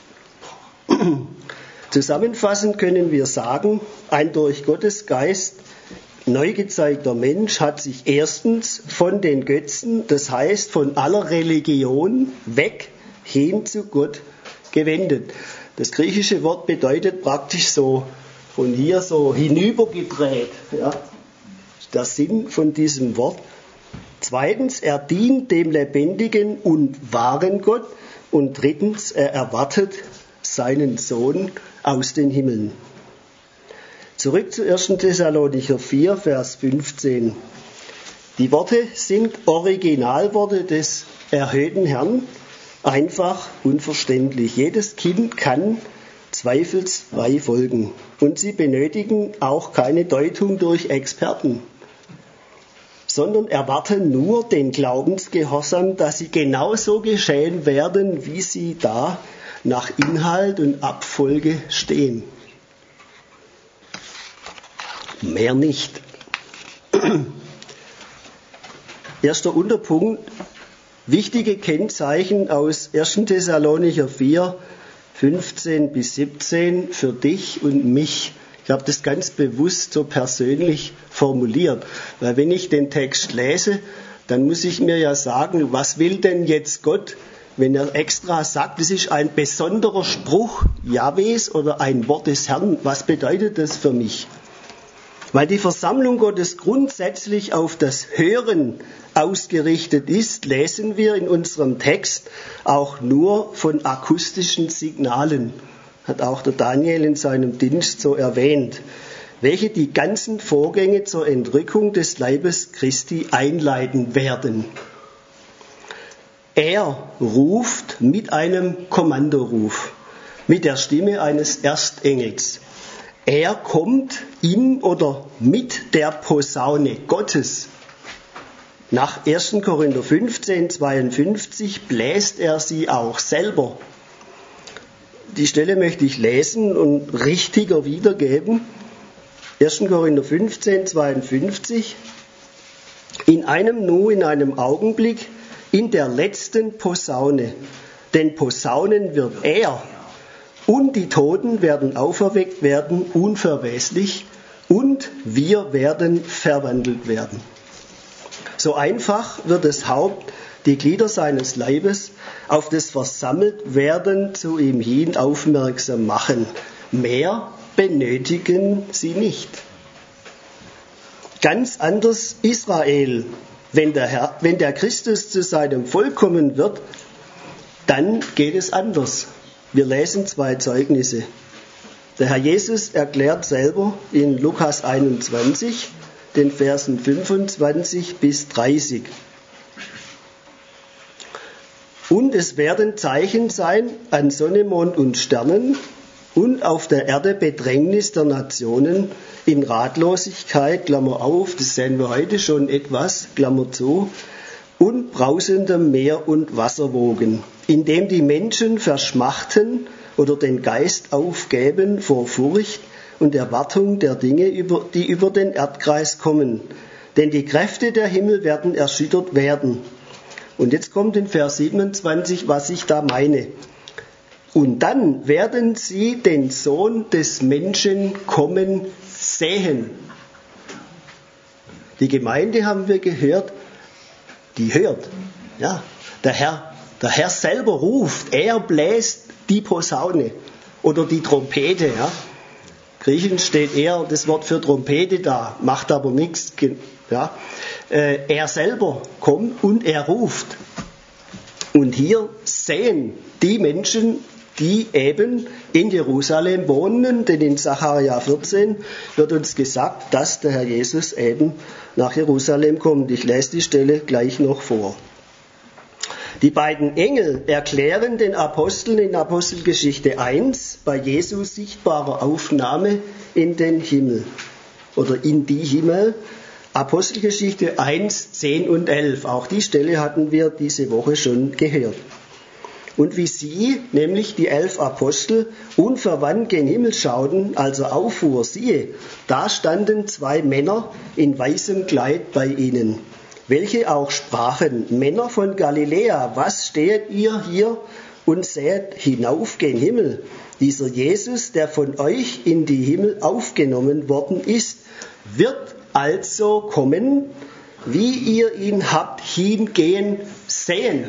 Zusammenfassend können wir sagen, ein durch Gottes Geist neu gezeigter Mensch hat sich erstens von den Götzen, das heißt von aller Religion, weg hin zu Gott gewendet. Das griechische Wort bedeutet praktisch so von hier so hinübergedreht. Ja. Der Sinn von diesem Wort. 2. er dient dem lebendigen und wahren Gott. Und 3. er erwartet seinen Sohn aus den Himmeln. Zurück zu 1. Thessalonicher 4, Vers 15. Die Worte sind Originalworte des erhöhten Herrn, einfach unverständlich. Jedes Kind kann zweifelsfrei folgen. Und sie benötigen auch keine Deutung durch Experten. sondern erwarten nur den Glaubensgehorsam, dass sie genauso geschehen werden, wie sie da nach Inhalt und Abfolge stehen. Mehr nicht. Erster Unterpunkt, wichtige Kennzeichen aus 1. Thessalonicher 4, 15 bis 17 für dich und mich. Ich habe das ganz bewusst so persönlich formuliert, weil wenn ich den Text lese, dann muss ich mir ja sagen, was will denn jetzt Gott, wenn er extra sagt, das ist ein besonderer Spruch Jahwes oder ein Wort des Herrn, was bedeutet das für mich? Weil die Versammlung Gottes grundsätzlich auf das Hören ausgerichtet ist, lesen wir in unserem Text auch nur von akustischen Signalen. Hat auch der Daniel in seinem Dienst so erwähnt, welche die ganzen Vorgänge zur Entrückung des Leibes Christi einleiten werden. Er ruft mit einem Kommandoruf, mit der Stimme eines Erstengels. Er kommt in oder mit der Posaune Gottes. Nach 1. Korinther 15, 52 bläst er sie auch selber. Die Stelle möchte ich lesen und richtiger wiedergeben. 1. Korinther 15, 52. In einem Nu, in einem Augenblick, in der letzten Posaune. Denn Posaunen wird er. Und die Toten werden auferweckt werden, unverweslich, und wir werden verwandelt werden. So einfach wird das Haupt, die Glieder seines Leibes, auf das Versammeltwerden zu ihm hin aufmerksam machen. Mehr benötigen sie nicht. Ganz anders Israel. Wenn der Christus zu seinem Volk kommen wird, dann geht es anders. Wir lesen 2 Zeugnisse. Der Herr Jesus erklärt selber in Lukas 21, den Versen 25 bis 30. Und es werden Zeichen sein an Sonne, Mond und Sternen und auf der Erde Bedrängnis der Nationen in Ratlosigkeit, Klammer auf, das sehen wir heute schon etwas, Klammer zu, und brausendem Meer und Wasserwogen, indem die Menschen verschmachten oder den Geist aufgeben vor Furcht und Erwartung der Dinge, die über den Erdkreis kommen. Denn die Kräfte der Himmel werden erschüttert werden. Und jetzt kommt in Vers 27, was ich da meine. Und dann werden sie den Sohn des Menschen kommen sehen. Die Gemeinde, haben wir gehört, die hört. Ja, der Herr selber ruft, er bläst die Posaune oder die Trompete. Ja. Griechisch steht eher das Wort für Trompete da, macht aber nichts. Ja. Er selber kommt und er ruft. Und hier sehen die Menschen, die eben in Jerusalem wohnen, denn in Sacharja 14 wird uns gesagt, dass der Herr Jesus eben nach Jerusalem kommt. Ich lese die Stelle gleich noch vor. Die beiden Engel erklären den Aposteln in Apostelgeschichte 1 bei Jesu sichtbarer Aufnahme in den Himmel oder in die Himmel. Apostelgeschichte 1, 10 und 11. Auch die Stelle hatten wir diese Woche schon gehört. Und wie sie, nämlich die 11 Apostel, unverwandt gen Himmel schauten, als er auffuhr, siehe, da standen 2 Männer in weißem Kleid bei ihnen, welche auch sprachen, Männer von Galiläa, was stehet ihr hier und seht hinauf gen Himmel? Dieser Jesus, der von euch in die Himmel aufgenommen worden ist, wird also kommen, wie ihr ihn habt hingehen sehen.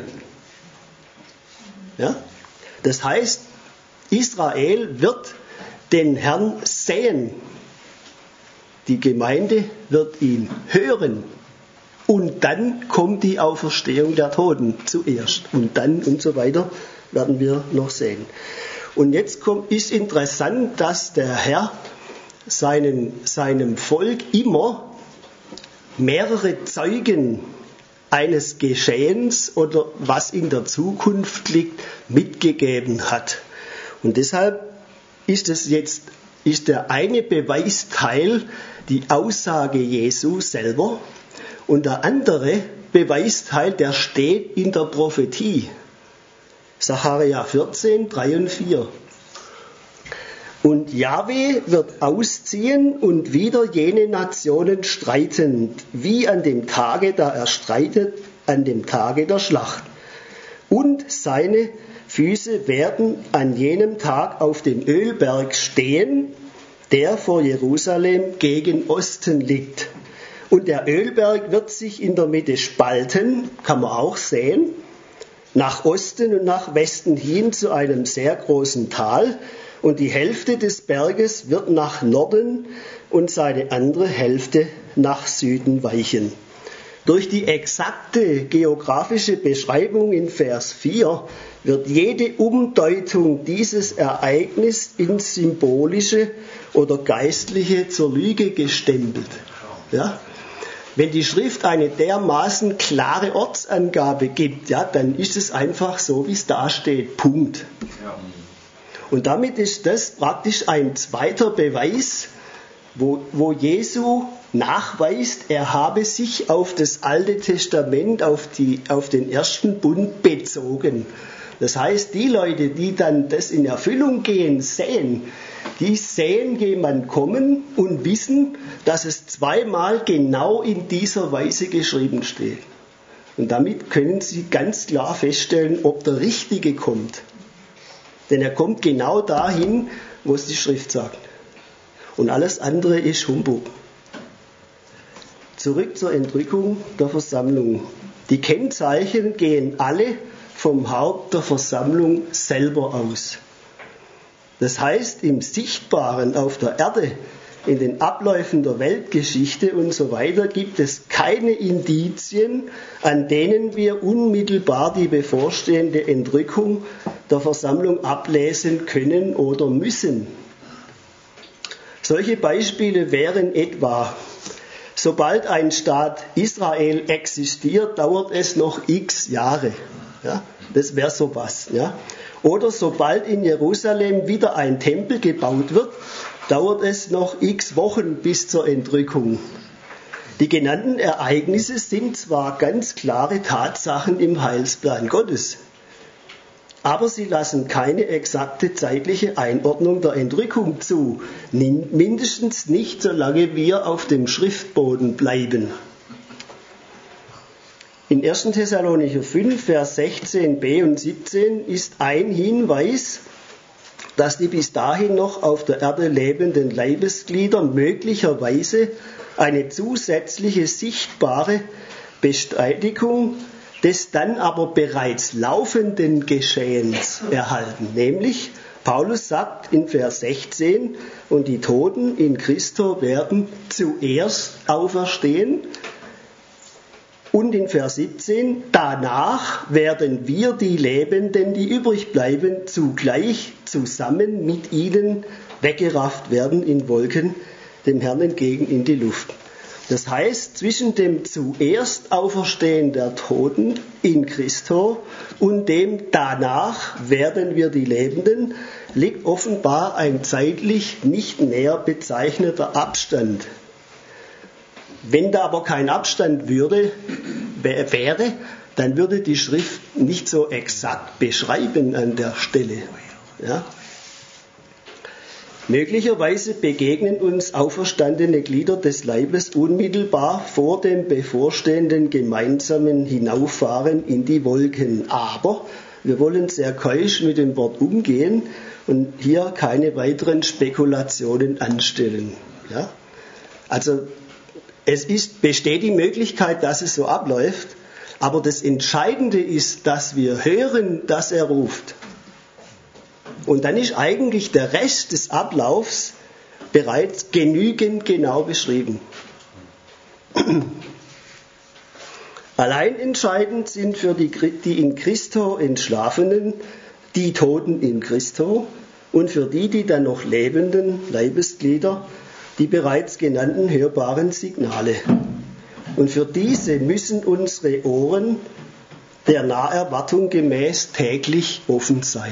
Ja? Das heißt, Israel wird den Herrn sehen. Die Gemeinde wird ihn hören. Und dann kommt die Auferstehung der Toten zuerst. Und dann und so weiter werden wir noch sehen. Und jetzt ist interessant, dass der Herr seinem Volk immer mehrere Zeugen eines Geschehens oder was in der Zukunft liegt, mitgegeben hat. Und deshalb ist der eine Beweisteil die Aussage Jesu selber Und der andere Beweisteil, der steht in der Prophetie. Sacharja 14, 3 und 4. Und Jahwe wird ausziehen und wieder jene Nationen streiten, wie an dem Tage, da er streitet, an dem Tage der Schlacht. Und seine Füße werden an jenem Tag auf dem Ölberg stehen, der vor Jerusalem gegen Osten liegt. Und der Ölberg wird sich in der Mitte spalten, kann man auch sehen, nach Osten und nach Westen hin zu einem sehr großen Tal. Und die Hälfte des Berges wird nach Norden und seine andere Hälfte nach Süden weichen. Durch die exakte geografische Beschreibung in Vers 4 wird jede Umdeutung dieses Ereignisses ins Symbolische oder Geistliche zur Lüge gestempelt. Ja? Wenn die Schrift eine dermaßen klare Ortsangabe gibt, ja, dann ist es einfach so, wie es da steht. Punkt. Und damit ist das praktisch ein zweiter Beweis, wo Jesu nachweist, er habe sich auf das Alte Testament, auf den ersten Bund bezogen. Das heißt, die Leute, die dann das in Erfüllung gehen, die sehen jemand kommen und wissen, dass es zweimal genau in dieser Weise geschrieben steht. Und damit können sie ganz klar feststellen, ob der Richtige kommt. Denn er kommt genau dahin, wo es die Schrift sagt. Und alles andere ist Humbug. Zurück zur Entrückung der Versammlung. Die Kennzeichen gehen alle vom Haupt der Versammlung selber aus. Das heißt, im Sichtbaren auf der Erde, in den Abläufen der Weltgeschichte und so weiter, gibt es keine Indizien, an denen wir unmittelbar die bevorstehende Entrückung der Versammlung ablesen können oder müssen. Solche Beispiele wären etwa: Sobald ein Staat Israel existiert, dauert es noch x Jahre. Ja, das wäre sowas. Ja. Oder sobald in Jerusalem wieder ein Tempel gebaut wird, dauert es noch x Wochen bis zur Entrückung. Die genannten Ereignisse sind zwar ganz klare Tatsachen im Heilsplan Gottes, aber sie lassen keine exakte zeitliche Einordnung der Entrückung zu, mindestens nicht, solange wir auf dem Schriftboden bleiben. In 1. Thessalonicher 5, Vers 16b und 17 ist ein Hinweis, dass die bis dahin noch auf der Erde lebenden Leibesglieder möglicherweise eine zusätzliche sichtbare Bestätigung des dann aber bereits laufenden Geschehens erhalten. Nämlich, Paulus sagt in Vers 16, und die Toten in Christo werden zuerst auferstehen. Und in Vers 17, danach werden wir, die Lebenden, die übrig bleiben, zugleich zusammen mit ihnen weggerafft werden in Wolken, dem Herrn entgegen in die Luft. Das heißt, zwischen dem zuerst Auferstehen der Toten in Christo und dem danach werden wir die Lebenden liegt offenbar ein zeitlich nicht näher bezeichneter Abstand. Wenn da aber kein Abstand wäre, dann würde die Schrift nicht so exakt beschreiben an der Stelle. Ja? Möglicherweise begegnen uns auferstandene Glieder des Leibes unmittelbar vor dem bevorstehenden gemeinsamen Hinauffahren in die Wolken. Aber wir wollen sehr keusch mit dem Wort umgehen und hier keine weiteren Spekulationen anstellen. Ja? Also besteht die Möglichkeit, dass es so abläuft, aber das Entscheidende ist, dass wir hören, dass er ruft. Und dann ist eigentlich der Rest des Ablaufs bereits genügend genau beschrieben. Allein entscheidend sind für die in Christo Entschlafenen die Toten in Christo und für die dann noch lebenden Leibesglieder die bereits genannten hörbaren Signale. Und für diese müssen unsere Ohren der Naherwartung gemäß täglich offen sein.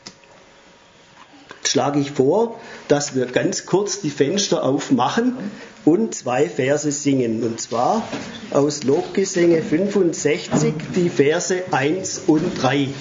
Jetzt schlage ich vor, dass wir ganz kurz die Fenster aufmachen und 2 Verse singen. Und zwar aus Lobgesänge 65 die Verse 1 und 3.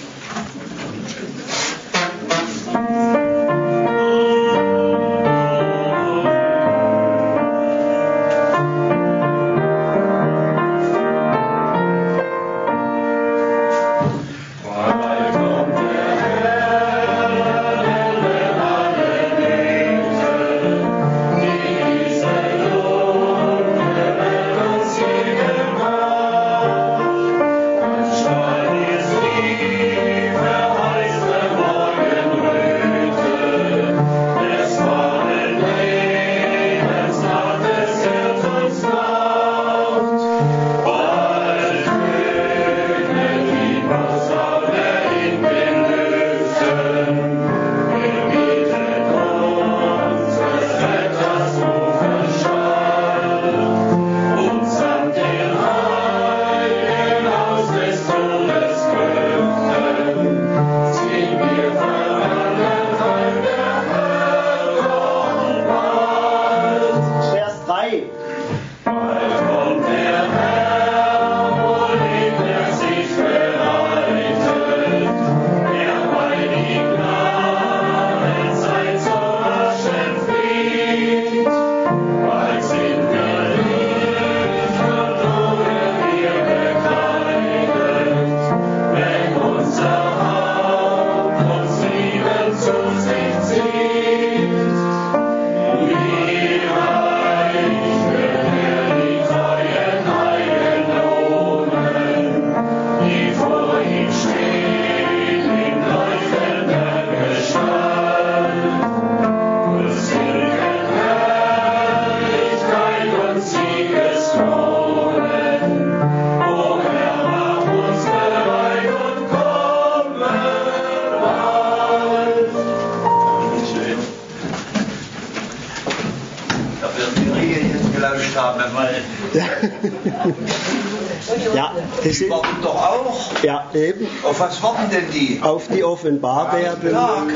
Ja, das sind, warten doch auch. Ja, eben. Auf was warten denn die? Auf die Offenbarwerdung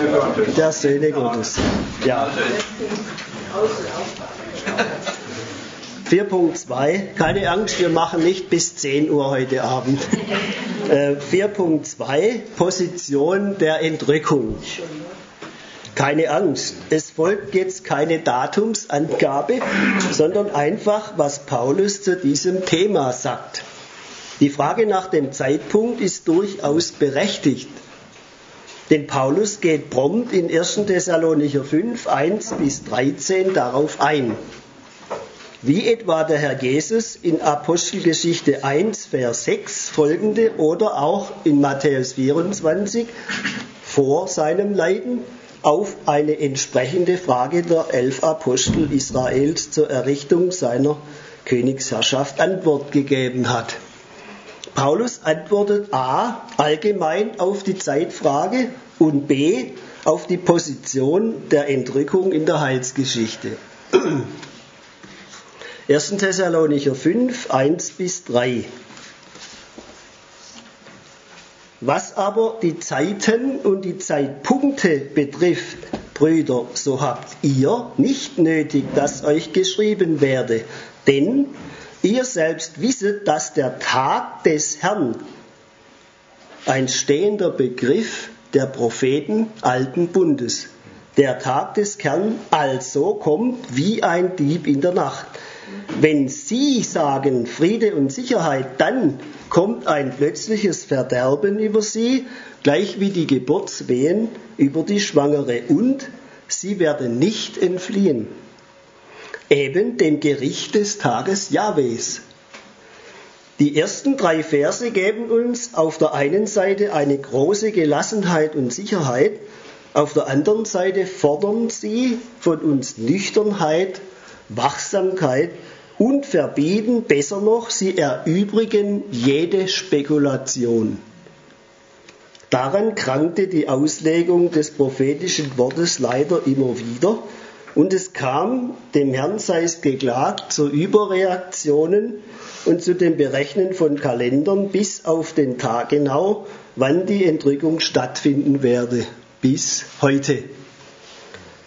der Söhne Gottes. Ja. 4.2, keine Angst, wir machen nicht bis 10 Uhr heute Abend. 4.2, Position der Entrückung. Keine Angst, es folgt jetzt keine Datumsangabe, sondern einfach, was Paulus zu diesem Thema sagt. Die Frage nach dem Zeitpunkt ist durchaus berechtigt. Denn Paulus geht prompt in 1. Thessalonicher 5, 1 bis 13 darauf ein. Wie etwa der Herr Jesus in Apostelgeschichte 1, Vers 6 folgende oder auch in Matthäus 24 vor seinem Leiden auf eine entsprechende Frage der 11 Apostel Israels zur Errichtung seiner Königsherrschaft Antwort gegeben hat. Paulus antwortet A. allgemein auf die Zeitfrage und B. auf die Position der Entrückung in der Heilsgeschichte. 1. Thessalonicher 5, 1 bis 3. Was aber die Zeiten und die Zeitpunkte betrifft, Brüder, so habt ihr nicht nötig, dass euch geschrieben werde, denn ihr selbst wisset, dass der Tag des Herrn ein stehender Begriff der Propheten alten Bundes. Der Tag des Herrn also kommt wie ein Dieb in der Nacht. Wenn sie sagen Friede und Sicherheit, dann kommt ein plötzliches Verderben über sie, gleich wie die Geburtswehen über die Schwangere, und sie werden nicht entfliehen. Eben dem Gericht des Tages Jahwes. Die ersten 3 Verse geben uns auf der einen Seite eine große Gelassenheit und Sicherheit, auf der anderen Seite fordern sie von uns Nüchternheit, Wachsamkeit und verbieten, besser noch, sie erübrigen jede Spekulation. Daran krankte die Auslegung des prophetischen Wortes leider immer wieder, und es kam, dem Herrn sei es geklagt, zu Überreaktionen und zu dem Berechnen von Kalendern bis auf den Tag genau, wann die Entrückung stattfinden werde, bis heute.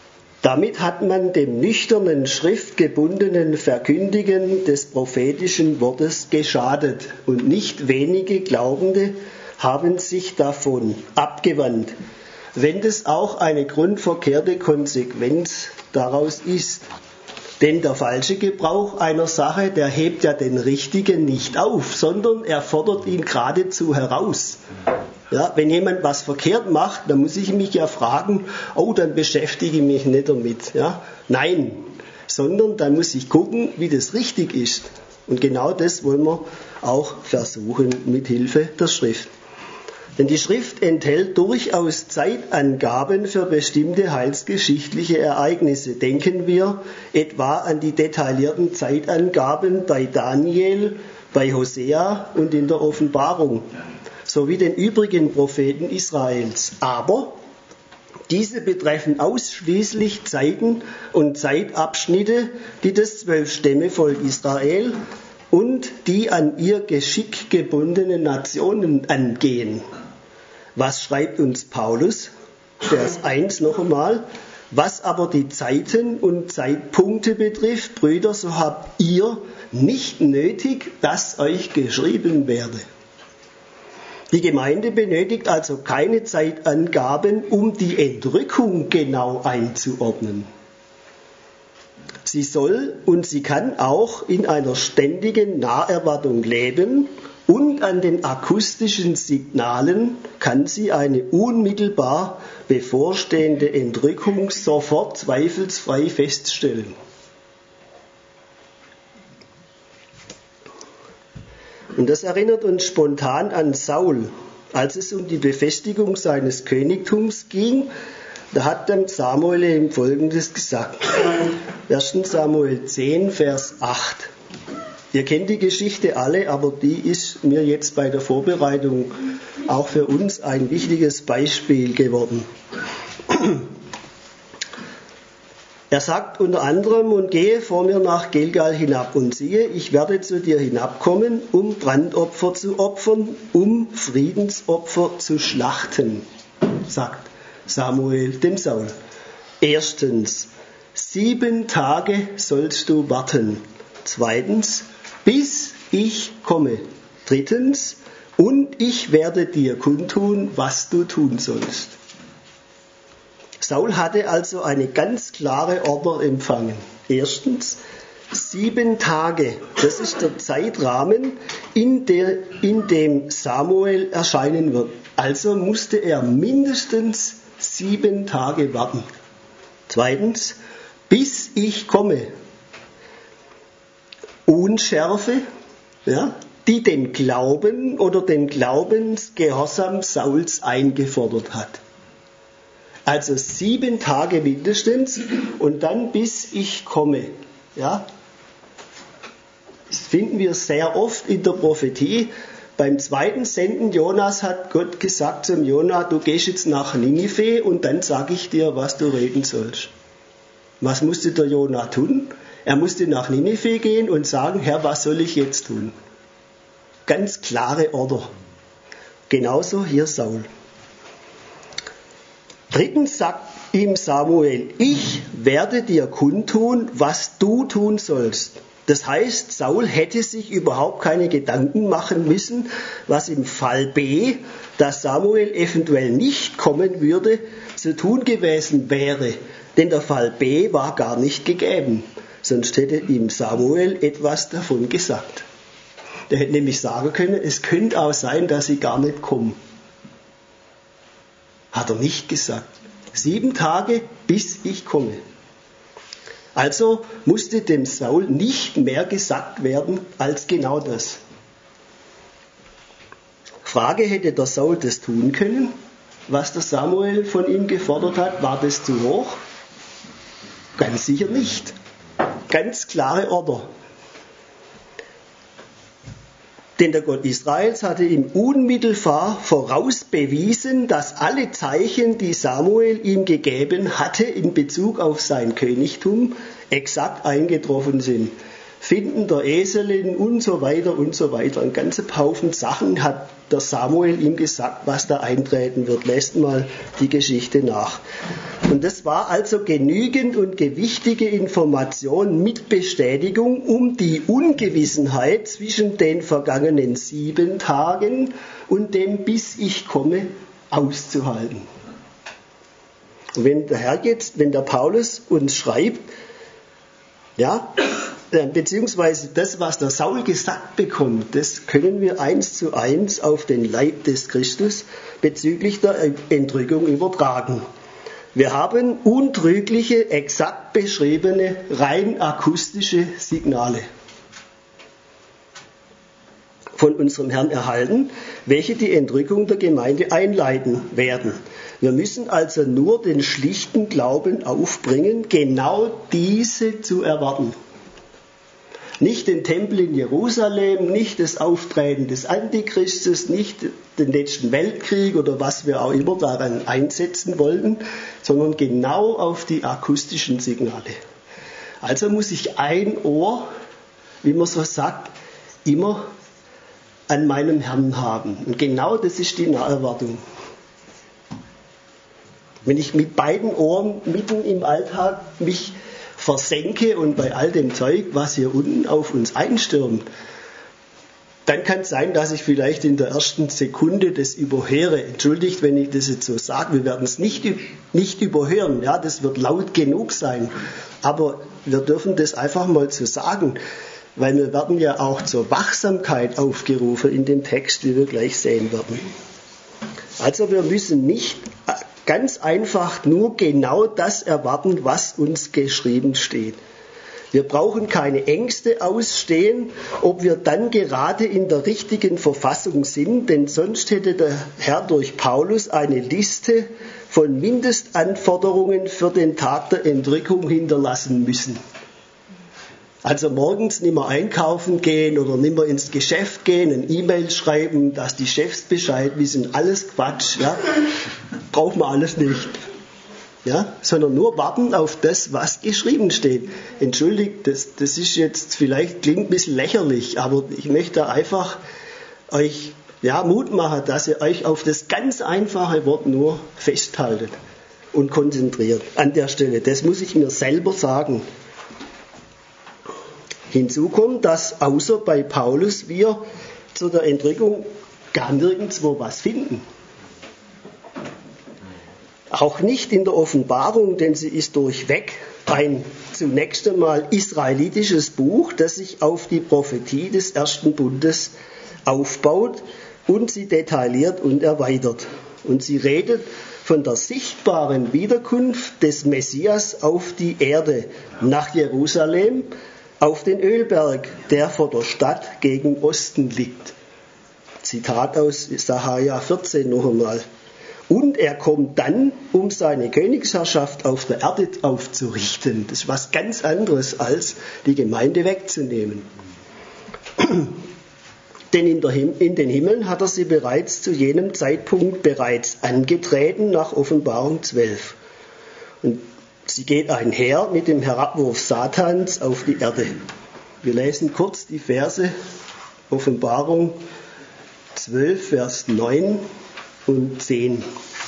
Damit hat man dem nüchternen, schriftgebundenen Verkündigen des prophetischen Wortes geschadet. Und nicht wenige Glaubende haben sich davon abgewandt, wenn das auch eine grundverkehrte Konsequenz daraus ist. Denn der falsche Gebrauch einer Sache, der hebt ja den richtigen nicht auf, sondern er fordert ihn geradezu heraus. Ja, wenn jemand was verkehrt macht, dann muss ich mich ja fragen, dann beschäftige ich mich nicht damit. Ja? Nein, sondern dann muss ich gucken, wie das richtig ist. Und genau das wollen wir auch versuchen mit Hilfe der Schrift. Denn die Schrift enthält durchaus Zeitangaben für bestimmte heilsgeschichtliche Ereignisse. Denken wir etwa an die detaillierten Zeitangaben bei Daniel, bei Hosea und in der Offenbarung, sowie den übrigen Propheten Israels. Aber diese betreffen ausschließlich Zeiten und Zeitabschnitte, die das 12-Stämmevolk Israel und die an ihr Geschick gebundenen Nationen angehen. Was schreibt uns Paulus? Vers 1 noch einmal. Was aber die Zeiten und Zeitpunkte betrifft, Brüder, so habt ihr nicht nötig, dass euch geschrieben werde. Die Gemeinde benötigt also keine Zeitangaben, um die Entrückung genau einzuordnen. Sie soll und sie kann auch in einer ständigen Naherwartung leben und an den akustischen Signalen kann sie eine unmittelbar bevorstehende Entrückung sofort zweifelsfrei feststellen. Und das erinnert uns spontan an Saul, als es um die Befestigung seines Königtums ging. Da hat dann Samuel ihm Folgendes gesagt. 1. Samuel 10, Vers 8. Ihr kennt die Geschichte alle, aber die ist mir jetzt bei der Vorbereitung auch für uns ein wichtiges Beispiel geworden. Er sagt unter anderem, und gehe vor mir nach Gilgal hinab und siehe, ich werde zu dir hinabkommen, um Brandopfer zu opfern, um Friedensopfer zu schlachten, sagt Samuel dem Saul. 1. 7 Tage sollst du warten. 2. Bis ich komme. 3. Und ich werde dir kundtun, was du tun sollst. Saul hatte also eine ganz klare Order empfangen. 1. 7 Tage, das ist der Zeitrahmen, in dem Samuel erscheinen wird. Also musste er mindestens 7 Tage warten. 2. Bis ich komme. Unschärfe, ja, die den Glauben oder den Glaubensgehorsam Sauls eingefordert hat. Also 7 Tage mindestens und dann bis ich komme. Ja? Das finden wir sehr oft in der Prophetie. Beim zweiten Senden Jonas hat Gott gesagt zum Jona, du gehst jetzt nach Ninive und dann sage ich dir, was du reden sollst. Was musste der Jona tun? Er musste nach Ninive gehen und sagen, Herr, was soll ich jetzt tun? Ganz klare Order. Genauso hier Saul. 3. sagt ihm Samuel, ich werde dir kundtun, was du tun sollst. Das heißt, Saul hätte sich überhaupt keine Gedanken machen müssen, was im Fall B, dass Samuel eventuell nicht kommen würde, zu tun gewesen wäre. Denn der Fall B war gar nicht gegeben. Sonst hätte ihm Samuel etwas davon gesagt. Der hätte nämlich sagen können, es könnte auch sein, dass sie gar nicht kommen. Hat er nicht gesagt. 7 Tage, bis ich komme. Also musste dem Saul nicht mehr gesagt werden als genau das. Frage, hätte der Saul das tun können, was der Samuel von ihm gefordert hat? War das zu hoch? Ganz sicher nicht. Ganz klare Order. Denn der Gott Israels hatte ihm unmittelbar vorausbewiesen, dass alle Zeichen, die Samuel ihm gegeben hatte in Bezug auf sein Königtum, exakt eingetroffen sind. Finden der Eselin und so weiter und so weiter. Ein ganzer Haufen Sachen hat der Samuel ihm gesagt, was da eintreten wird. Lest mal die Geschichte nach. Und das war also genügend und gewichtige Information mit Bestätigung, um die Ungewissenheit zwischen den vergangenen 7 Tagen und dem bis ich komme auszuhalten. Und wenn der Paulus uns schreibt, ja, beziehungsweise das, was der Saul gesagt bekommt, das können wir 1:1 auf den Leib des Christus bezüglich der Entrückung übertragen. Wir haben untrügliche, exakt beschriebene, rein akustische Signale von unserem Herrn erhalten, welche die Entrückung der Gemeinde einleiten werden. Wir müssen also nur den schlichten Glauben aufbringen, genau diese zu erwarten. Nicht den Tempel in Jerusalem, nicht das Auftreten des Antichristus, nicht den letzten Weltkrieg oder was wir auch immer daran einsetzen wollten, sondern genau auf die akustischen Signale. Also muss ich ein Ohr, wie man so sagt, immer an meinem Herrn haben. Und genau das ist die Naherwartung. Wenn ich mit beiden Ohren mitten im Alltag mich versenke und bei all dem Zeug, was hier unten auf uns einstürmt, dann kann es sein, dass ich vielleicht in der ersten Sekunde das überhöre. Entschuldigt, wenn ich das jetzt so sage, wir werden es nicht überhören, ja, das wird laut genug sein, aber wir dürfen das einfach mal so sagen, weil wir werden ja auch zur Wachsamkeit aufgerufen in dem Text, wie wir gleich sehen werden. Also wir müssen nicht ganz einfach nur genau das erwarten, was uns geschrieben steht. Wir brauchen keine Ängste ausstehen, ob wir dann gerade in der richtigen Verfassung sind, denn sonst hätte der Herr durch Paulus eine Liste von Mindestanforderungen für den Tag der Entrückung hinterlassen müssen. Also morgens nicht mehr einkaufen gehen oder nicht mehr ins Geschäft gehen, ein E-Mail schreiben, dass die Chefs Bescheid wissen, alles Quatsch, ja? Braucht man alles nicht. Ja? Sondern nur warten auf das, was geschrieben steht. Entschuldigt, das ist jetzt vielleicht klingt ein bisschen lächerlich, aber ich möchte einfach euch Mut machen, dass ihr euch auf das ganz einfache Wort nur festhaltet und konzentriert an der Stelle. Das muss ich mir selber sagen. Hinzu kommt, dass außer bei Paulus wir zu der Entrückung gar nirgendwo was finden. Auch nicht in der Offenbarung, denn sie ist durchweg ein zunächst einmal israelitisches Buch, das sich auf die Prophetie des ersten Bundes aufbaut und sie detailliert und erweitert. Und sie redet von der sichtbaren Wiederkunft des Messias auf die Erde, nach Jerusalem, auf den Ölberg, der vor der Stadt gegen Osten liegt. Zitat aus Sacharja 14 noch einmal. Und er kommt dann, um seine Königsherrschaft auf der Erde aufzurichten. Das ist was ganz anderes, als die Gemeinde wegzunehmen. Denn in den Himmeln hat er sie bereits zu jenem Zeitpunkt bereits angetreten, nach Offenbarung 12. Und sie geht einher mit dem Herabwurf Satans auf die Erde. Wir lesen kurz die Verse Offenbarung 12, Vers 9 und 10.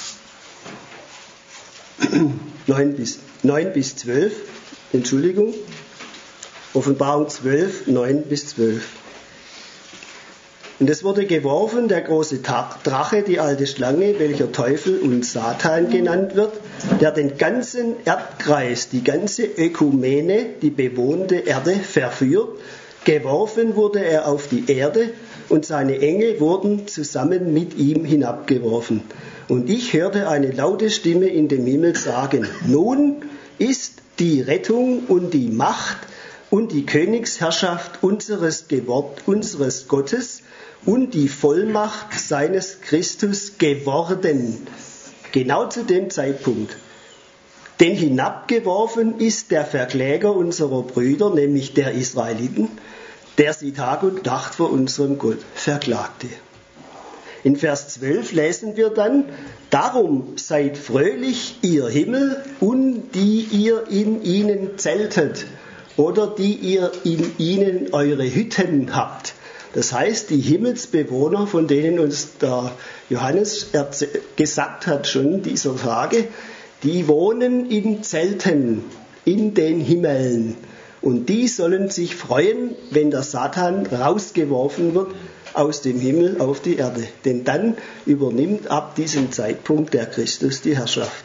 9 bis 12, Entschuldigung. Offenbarung 12, 9 bis 12. Und es wurde geworfen, der große Drache, die alte Schlange, welcher Teufel und Satan genannt wird, der den ganzen Erdkreis, die ganze Ökumene, die bewohnte Erde verführt. Geworfen wurde er auf die Erde und seine Engel wurden zusammen mit ihm hinabgeworfen. Und ich hörte eine laute Stimme in dem Himmel sagen, nun ist die Rettung und die Macht und die Königsherrschaft unseres Gottes und die Vollmacht seines Christus geworden. Genau zu dem Zeitpunkt. Denn hinabgeworfen ist der Verkläger unserer Brüder, nämlich der Israeliten, der sie Tag und Nacht vor unserem Gott verklagte. In Vers 12 lesen wir dann, darum seid fröhlich, ihr Himmel, und die ihr in ihnen zeltet, oder die ihr in ihnen eure Hütten habt. Das heißt, die Himmelsbewohner, von denen uns der Johannes gesagt hat schon dieser Tage, die wohnen in Zelten in den Himmeln. Und die sollen sich freuen, wenn der Satan rausgeworfen wird aus dem Himmel auf die Erde. Denn dann übernimmt ab diesem Zeitpunkt der Christus die Herrschaft.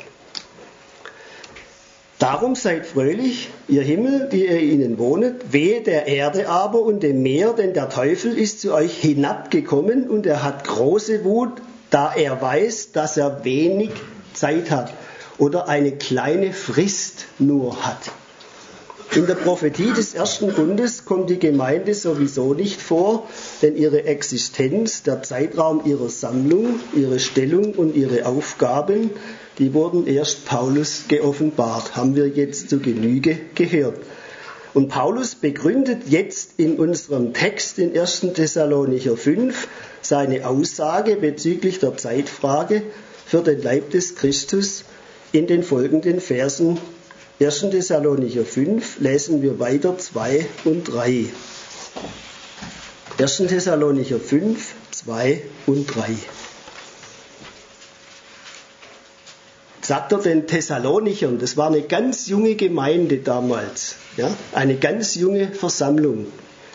Darum seid fröhlich, ihr Himmel, die ihr ihnen wohnet, wehe der Erde aber und dem Meer, denn der Teufel ist zu euch hinabgekommen und er hat große Wut, da er weiß, dass er wenig Zeit hat oder eine kleine Frist nur hat. In der Prophetie des ersten Bundes kommt die Gemeinde sowieso nicht vor, denn ihre Existenz, der Zeitraum ihrer Sammlung, ihre Stellung und ihre Aufgaben, die wurden erst Paulus geoffenbart, haben wir jetzt zu Genüge gehört. Und Paulus begründet jetzt in unserem Text in 1. Thessalonicher 5 seine Aussage bezüglich der Zeitfrage für den Leib des Christus in den folgenden Versen 1. Thessalonicher 5 lesen wir weiter 2 und 3. 1. Thessalonicher 5, 2 und 3. Sagt er den Thessalonichern, das war eine ganz junge Gemeinde damals, ja, eine ganz junge Versammlung.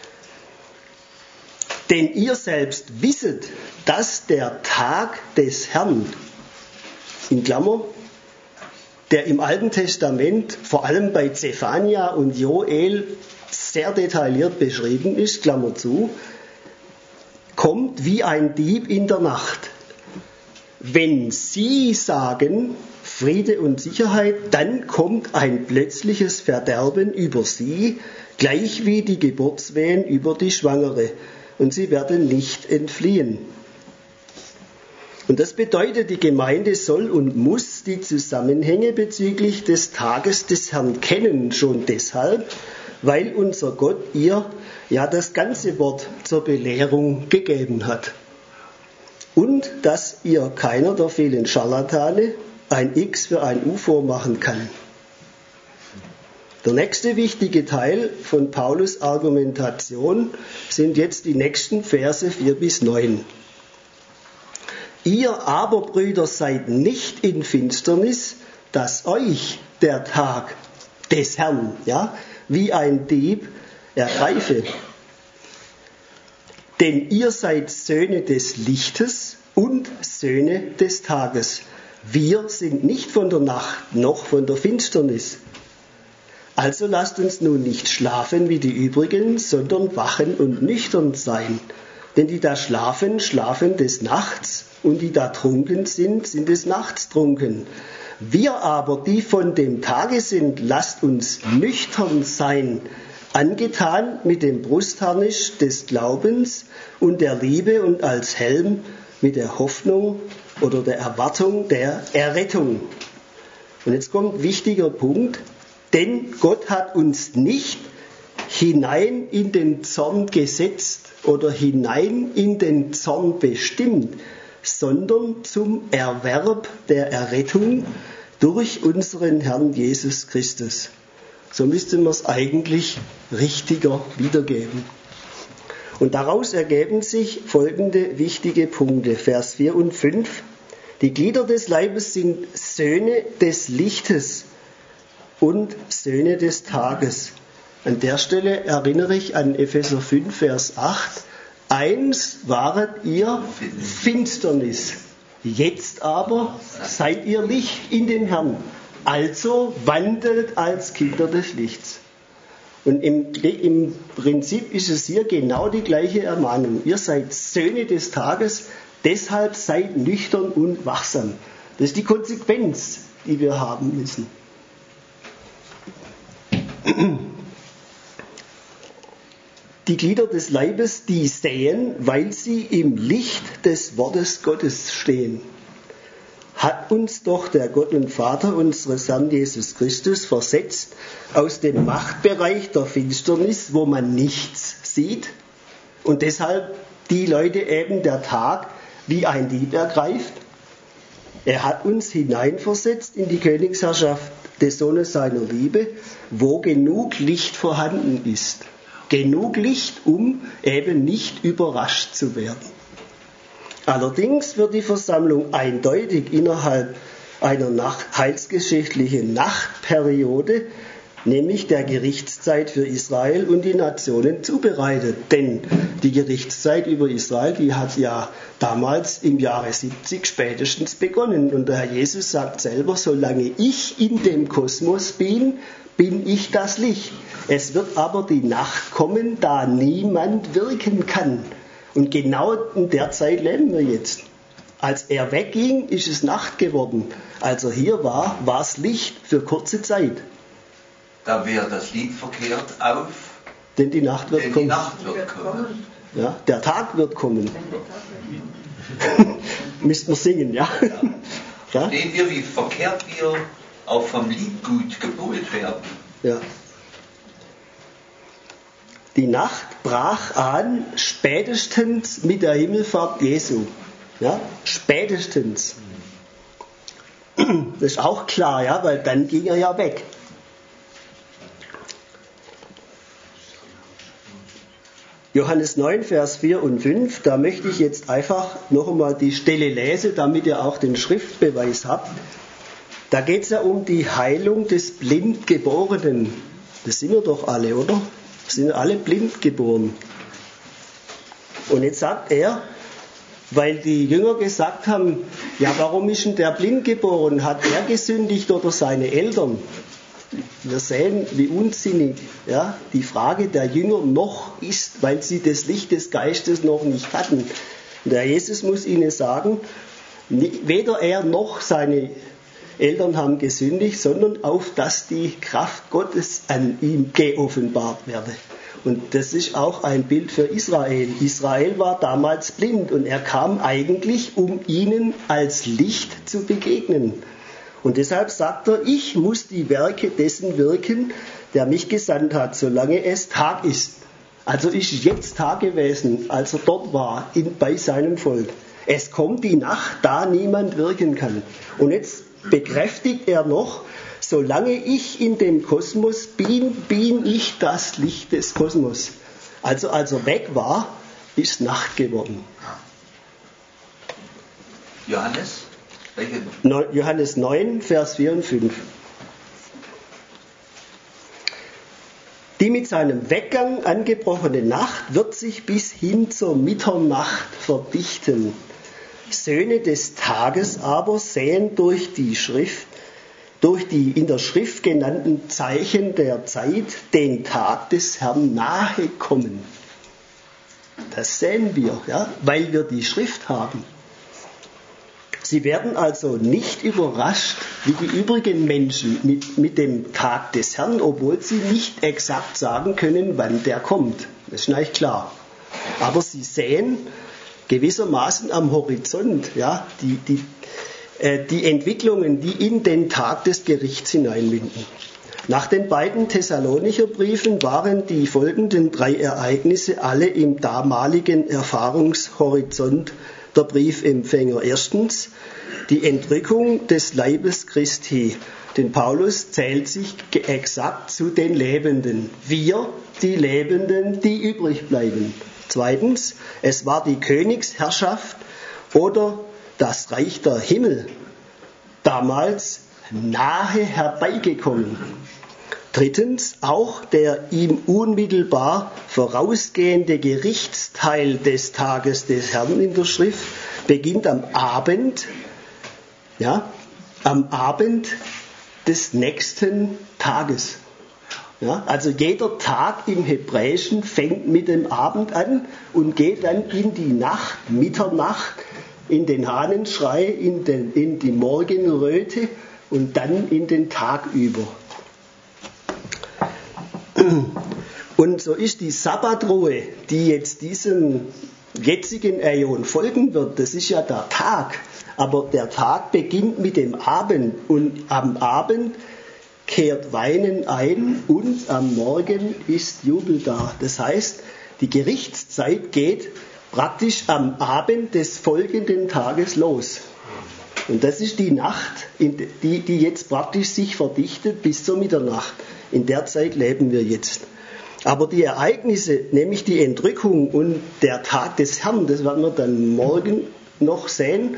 Denn ihr selbst wisset, dass der Tag des Herrn, in Klammer, der im Alten Testament vor allem bei Zephania und Joel sehr detailliert beschrieben ist, Klammer zu, kommt wie ein Dieb in der Nacht. Wenn sie sagen Friede und Sicherheit, dann kommt ein plötzliches Verderben über sie, gleich wie die Geburtswehen über die Schwangere, und sie werden nicht entfliehen. Und das bedeutet, die Gemeinde soll und muss die Zusammenhänge bezüglich des Tages des Herrn kennen, schon deshalb, weil unser Gott ihr ja das ganze Wort zur Belehrung gegeben hat. Und dass ihr keiner der vielen Scharlatane ein X für ein U vormachen kann. Der nächste wichtige Teil von Paulus' Argumentation sind jetzt die nächsten Verse 4 bis 9. Ihr aber, Brüder, seid nicht in Finsternis, dass euch der Tag des Herrn, ja, wie ein Dieb ergreife. Denn ihr seid Söhne des Lichtes und Söhne des Tages. Wir sind nicht von der Nacht noch von der Finsternis. Also lasst uns nun nicht schlafen wie die übrigen, sondern wachen und nüchtern sein. Denn die da schlafen, schlafen des Nachts, und die da trunken sind, sind des Nachts trunken. Wir aber, die von dem Tage sind, lasst uns nüchtern sein, angetan mit dem Brustharnisch des Glaubens und der Liebe und als Helm mit der Hoffnung oder der Erwartung der Errettung. Und jetzt kommt ein wichtiger Punkt, denn Gott hat uns nicht hinein in den Zorn gesetzt oder hinein in den Zorn bestimmt, sondern zum Erwerb der Errettung durch unseren Herrn Jesus Christus. So müsste man es eigentlich richtiger wiedergeben. Und daraus ergeben sich folgende wichtige Punkte, Vers 4 und 5. Die Glieder des Leibes sind Söhne des Lichtes und Söhne des Tages. An der Stelle erinnere ich an Epheser 5, Vers 8. Eins waret ihr Finsternis, jetzt aber seid ihr Licht in den Herrn. Also wandelt als Kinder des Lichts. Und im Prinzip ist es hier genau die gleiche Ermahnung. Ihr seid Söhne des Tages, deshalb seid nüchtern und wachsam. Das ist die Konsequenz, die wir haben müssen. Die Glieder des Leibes, die sehen, weil sie im Licht des Wortes Gottes stehen. Hat uns doch der Gott und Vater unseres Herrn Jesus Christus versetzt aus dem Machtbereich der Finsternis, wo man nichts sieht, und deshalb die Leute eben der Tag wie ein Dieb ergreift. Er hat uns hineinversetzt in die Königsherrschaft des Sohnes seiner Liebe, wo genug Licht vorhanden ist. Genug Licht, um eben nicht überrascht zu werden. Allerdings wird die Versammlung eindeutig innerhalb einer heilsgeschichtlichen Nachtperiode, nämlich der Gerichtszeit für Israel und die Nationen, zubereitet. Denn die Gerichtszeit über Israel, die hat ja damals im Jahre 70 spätestens begonnen. Und der Herr Jesus sagt selber, solange ich in dem Kosmos bin, bin ich das Licht. Es wird aber die Nacht kommen, da niemand wirken kann. Und genau in der Zeit leben wir jetzt. Als er wegging, ist es Nacht geworden. Als er hier war, war es Licht für kurze Zeit. Da wäre das Lied verkehrt auf. Denn die Nacht wird kommen. Die Nacht wird kommen. Ja, der Tag wird kommen. Müssen wir singen, ja? Ja? Sehen wir, wie verkehrt wir auch vom Liedgut gepolt werden. Ja. Die Nacht brach an, spätestens mit der Himmelfahrt Jesu. Ja? Spätestens. Das ist auch klar, ja, weil dann ging er ja weg. Johannes 9, Vers 4 und 5, da möchte ich jetzt einfach noch einmal die Stelle lesen, damit ihr auch den Schriftbeweis habt. Da geht es ja um die Heilung des Blindgeborenen. Das sind wir doch alle, oder? Wir sind alle blind geboren. Und jetzt sagt er, weil die Jünger gesagt haben, ja, warum ist denn der blind geboren? Hat er gesündigt oder seine Eltern? Wir sehen, wie unsinnig ja, die Frage der Jünger noch ist, weil sie das Licht des Geistes noch nicht hatten. Und der Jesus muss ihnen sagen, weder er noch seine Eltern haben gesündigt, sondern auf dass die Kraft Gottes an ihm geoffenbart werde. Und das ist auch ein Bild für Israel. Israel war damals blind und er kam eigentlich, um ihnen als Licht zu begegnen. Und deshalb sagt er, ich muss die Werke dessen wirken, der mich gesandt hat, solange es Tag ist. Also ist jetzt Tag gewesen, als er dort war, bei seinem Volk. Es kommt die Nacht, da niemand wirken kann. Und jetzt bekräftigt er noch, solange ich in dem Kosmos bin, bin ich das Licht des Kosmos. Also als er weg war, ist Nacht geworden. Johannes? Johannes 9, Vers 4 und 5. Die mit seinem Weggang angebrochene Nacht wird sich bis hin zur Mitternacht verdichten. Söhne des Tages aber sehen durch die in der Schrift genannten Zeichen der Zeit den Tag des Herrn nahe kommen. Das sehen wir, ja, weil wir die Schrift haben. Sie werden also nicht überrascht wie die übrigen Menschen mit dem Tag des Herrn, obwohl sie nicht exakt sagen können, wann der kommt. Das ist nicht klar. Aber sie sehen gewissermaßen am Horizont ja, die Entwicklungen, die in den Tag des Gerichts hineinmünden. Nach den beiden Thessalonicher Briefen waren die folgenden 3 Ereignisse alle im damaligen Erfahrungshorizont der Briefempfänger. Erstens, die Entrückung des Leibes Christi. Denn Paulus zählt sich exakt zu den Lebenden. Wir, die Lebenden, die übrig bleiben. Zweitens, es war die Königsherrschaft oder das Reich der Himmel damals nahe herbeigekommen. Drittens, auch der ihm unmittelbar vorausgehende Gerichtsteil des Tages des Herrn in der Schrift beginnt am Abend des nächsten Tages. Ja, also jeder Tag im Hebräischen fängt mit dem Abend an und geht dann in die Nacht, Mitternacht, in den Hahnenschrei, in die Morgenröte und dann in den Tag über. Und so ist die Sabbatruhe, die jetzt diesem jetzigen Äon folgen wird, das ist ja der Tag. Aber der Tag beginnt mit dem Abend und am Abend kehrt Weinen ein und am Morgen ist Jubel da. Das heißt, die Gerichtszeit geht praktisch am Abend des folgenden Tages los. Und das ist die Nacht, die jetzt praktisch sich verdichtet bis zur Mitternacht. In der Zeit leben wir jetzt. Aber die Ereignisse, nämlich die Entrückung und der Tag des Herrn, das werden wir dann morgen noch sehen,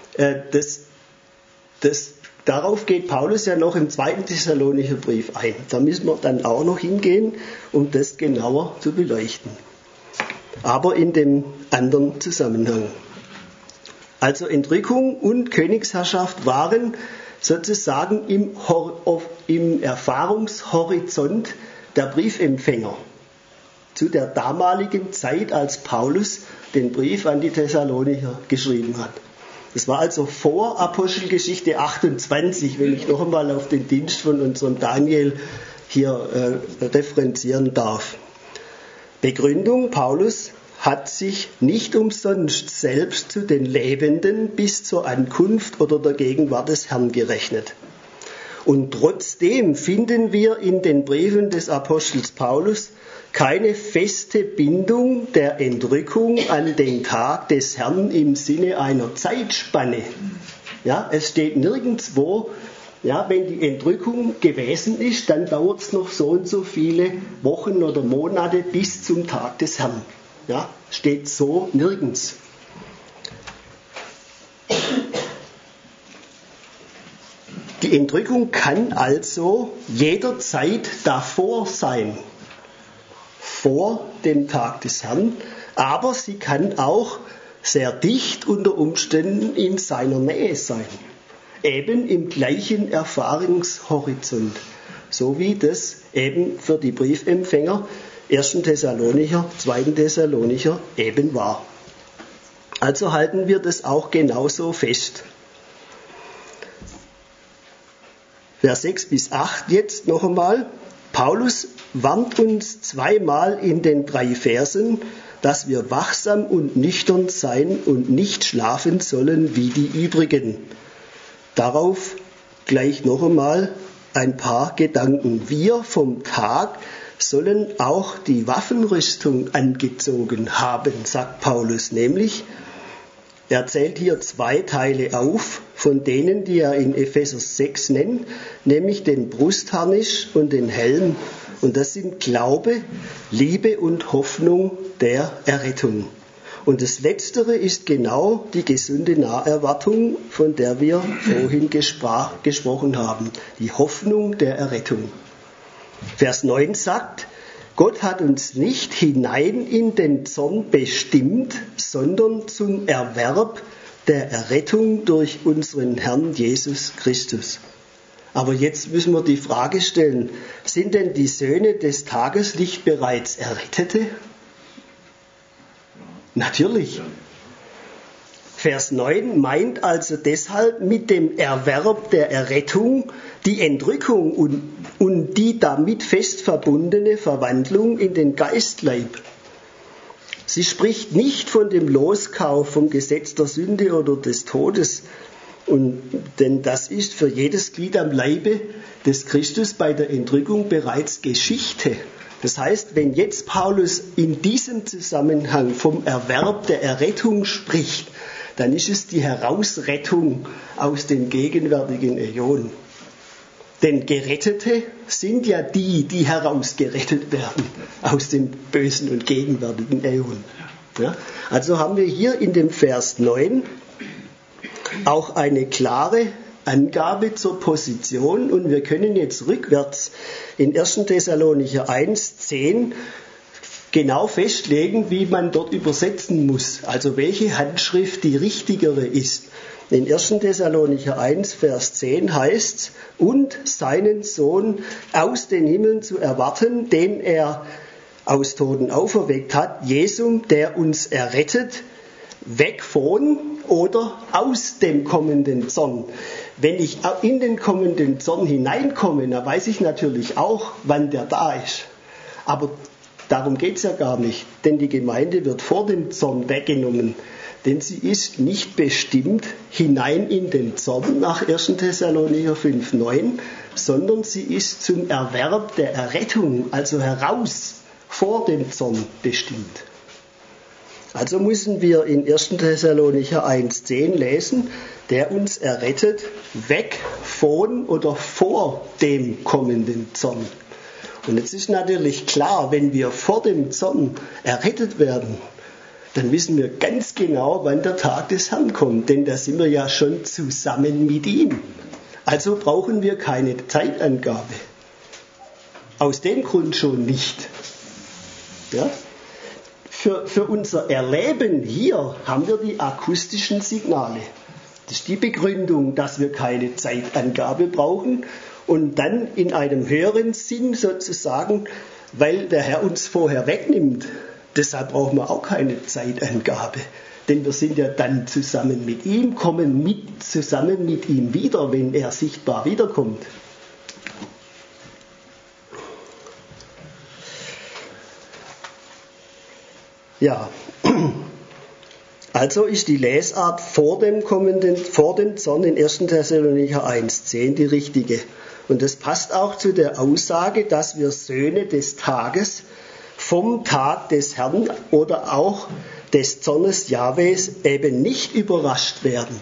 darauf geht Paulus ja noch im 2. Thessalonicher Brief ein. Da müssen wir dann auch noch hingehen, um das genauer zu beleuchten. Aber in dem anderen Zusammenhang. Also Entrückung und Königsherrschaft waren sozusagen im Erfahrungshorizont der Briefempfänger zu der damaligen Zeit, als Paulus den Brief an die Thessalonicher geschrieben hat. Das war also vor Apostelgeschichte 28, wenn ich noch einmal auf den Dienst von unserem Daniel hier referenzieren darf. Begründung: Paulus hat sich nicht umsonst selbst zu den Lebenden bis zur Ankunft oder der Gegenwart des Herrn gerechnet. Und trotzdem finden wir in den Briefen des Apostels Paulus keine feste Bindung der Entrückung an den Tag des Herrn im Sinne einer Zeitspanne. Ja, es steht nirgendwo, ja, wenn die Entrückung gewesen ist, dann dauert es noch so und so viele Wochen oder Monate bis zum Tag des Herrn. Ja, steht so nirgends. Die Entrückung kann also jederzeit davor sein, vor dem Tag des Herrn, aber sie kann auch sehr dicht unter Umständen in seiner Nähe sein, eben im gleichen Erfahrungshorizont, so wie das eben für die Briefempfänger 1. Thessalonicher, 2. Thessalonicher eben war. Also halten wir das auch genauso fest. Vers 6 bis 8 jetzt noch einmal. Paulus warnt uns zweimal in den 3 Versen, dass wir wachsam und nüchtern sein und nicht schlafen sollen wie die übrigen. Darauf gleich noch einmal ein paar Gedanken. Wir vom Tag sollen auch die Waffenrüstung angezogen haben, sagt Paulus, nämlich, er zählt hier 2 Teile auf, von denen, die er in Epheser 6 nennt, nämlich den Brustharnisch und den Helm. Und das sind Glaube, Liebe und Hoffnung der Errettung. Und das Letztere ist genau die gesunde Naherwartung, von der wir vorhin gesprochen haben. Die Hoffnung der Errettung. Vers 9 sagt, Gott hat uns nicht hinein in den Zorn bestimmt, sondern zum Erwerb der Errettung durch unseren Herrn Jesus Christus. Aber jetzt müssen wir die Frage stellen, sind denn die Söhne des Tageslichts bereits Errettete? Natürlich. Vers 9 meint also deshalb mit dem Erwerb der Errettung die Entrückung und die damit fest verbundene Verwandlung in den Geistleib. Sie spricht nicht von dem Loskauf vom Gesetz der Sünde oder des Todes, denn das ist für jedes Glied am Leibe des Christus bei der Entrückung bereits Geschichte. Das heißt, wenn jetzt Paulus in diesem Zusammenhang vom Erwerb der Errettung spricht, dann ist es die Herausrettung aus dem gegenwärtigen Äon. Denn Gerettete sind ja die herausgerettet werden aus dem bösen und gegenwärtigen Äon. Ja? Also haben wir hier in dem Vers 9 auch eine klare Angabe zur Position und wir können jetzt rückwärts in 1. Thessalonicher 1,10 genau festlegen, wie man dort übersetzen muss, also welche Handschrift die richtigere ist. In 1. Thessalonicher 1, Vers 10 heißt es, und seinen Sohn aus den Himmeln zu erwarten, den er aus Toten auferweckt hat, Jesum, der uns errettet, weg von oder aus dem kommenden Zorn. Wenn ich in den kommenden Zorn hineinkomme, dann weiß ich natürlich auch, wann der da ist. Aber darum geht es ja gar nicht, denn die Gemeinde wird vor dem Zorn weggenommen. Denn sie ist nicht bestimmt hinein in den Zorn nach 1. Thessalonicher 5,9, sondern sie ist zum Erwerb der Errettung, also heraus vor dem Zorn bestimmt. Also müssen wir in 1. Thessalonicher 1,10 lesen, der uns errettet, weg von oder vor dem kommenden Zorn. Und jetzt ist natürlich klar, wenn wir vor dem Zorn errettet werden, dann wissen wir ganz genau, wann der Tag des Herrn kommt, denn da sind wir ja schon zusammen mit ihm. Also brauchen wir keine Zeitangabe. Aus dem Grund schon nicht. Ja? Für unser Erleben hier haben wir die akustischen Signale. Das ist die Begründung, dass wir keine Zeitangabe brauchen und dann in einem höheren Sinn sozusagen, weil der Herr uns vorher wegnimmt. Deshalb brauchen wir auch keine Zeitangabe. Denn wir sind ja dann zusammen mit ihm, kommen zusammen mit ihm wieder, wenn er sichtbar wiederkommt. Ja, also ist die Lesart vor dem Zorn in 1. Thessalonicher 1,10 die richtige. Und das passt auch zu der Aussage, dass wir Söhne des Tages vom Tag des Herrn oder auch des Zornes Jahwes eben nicht überrascht werden.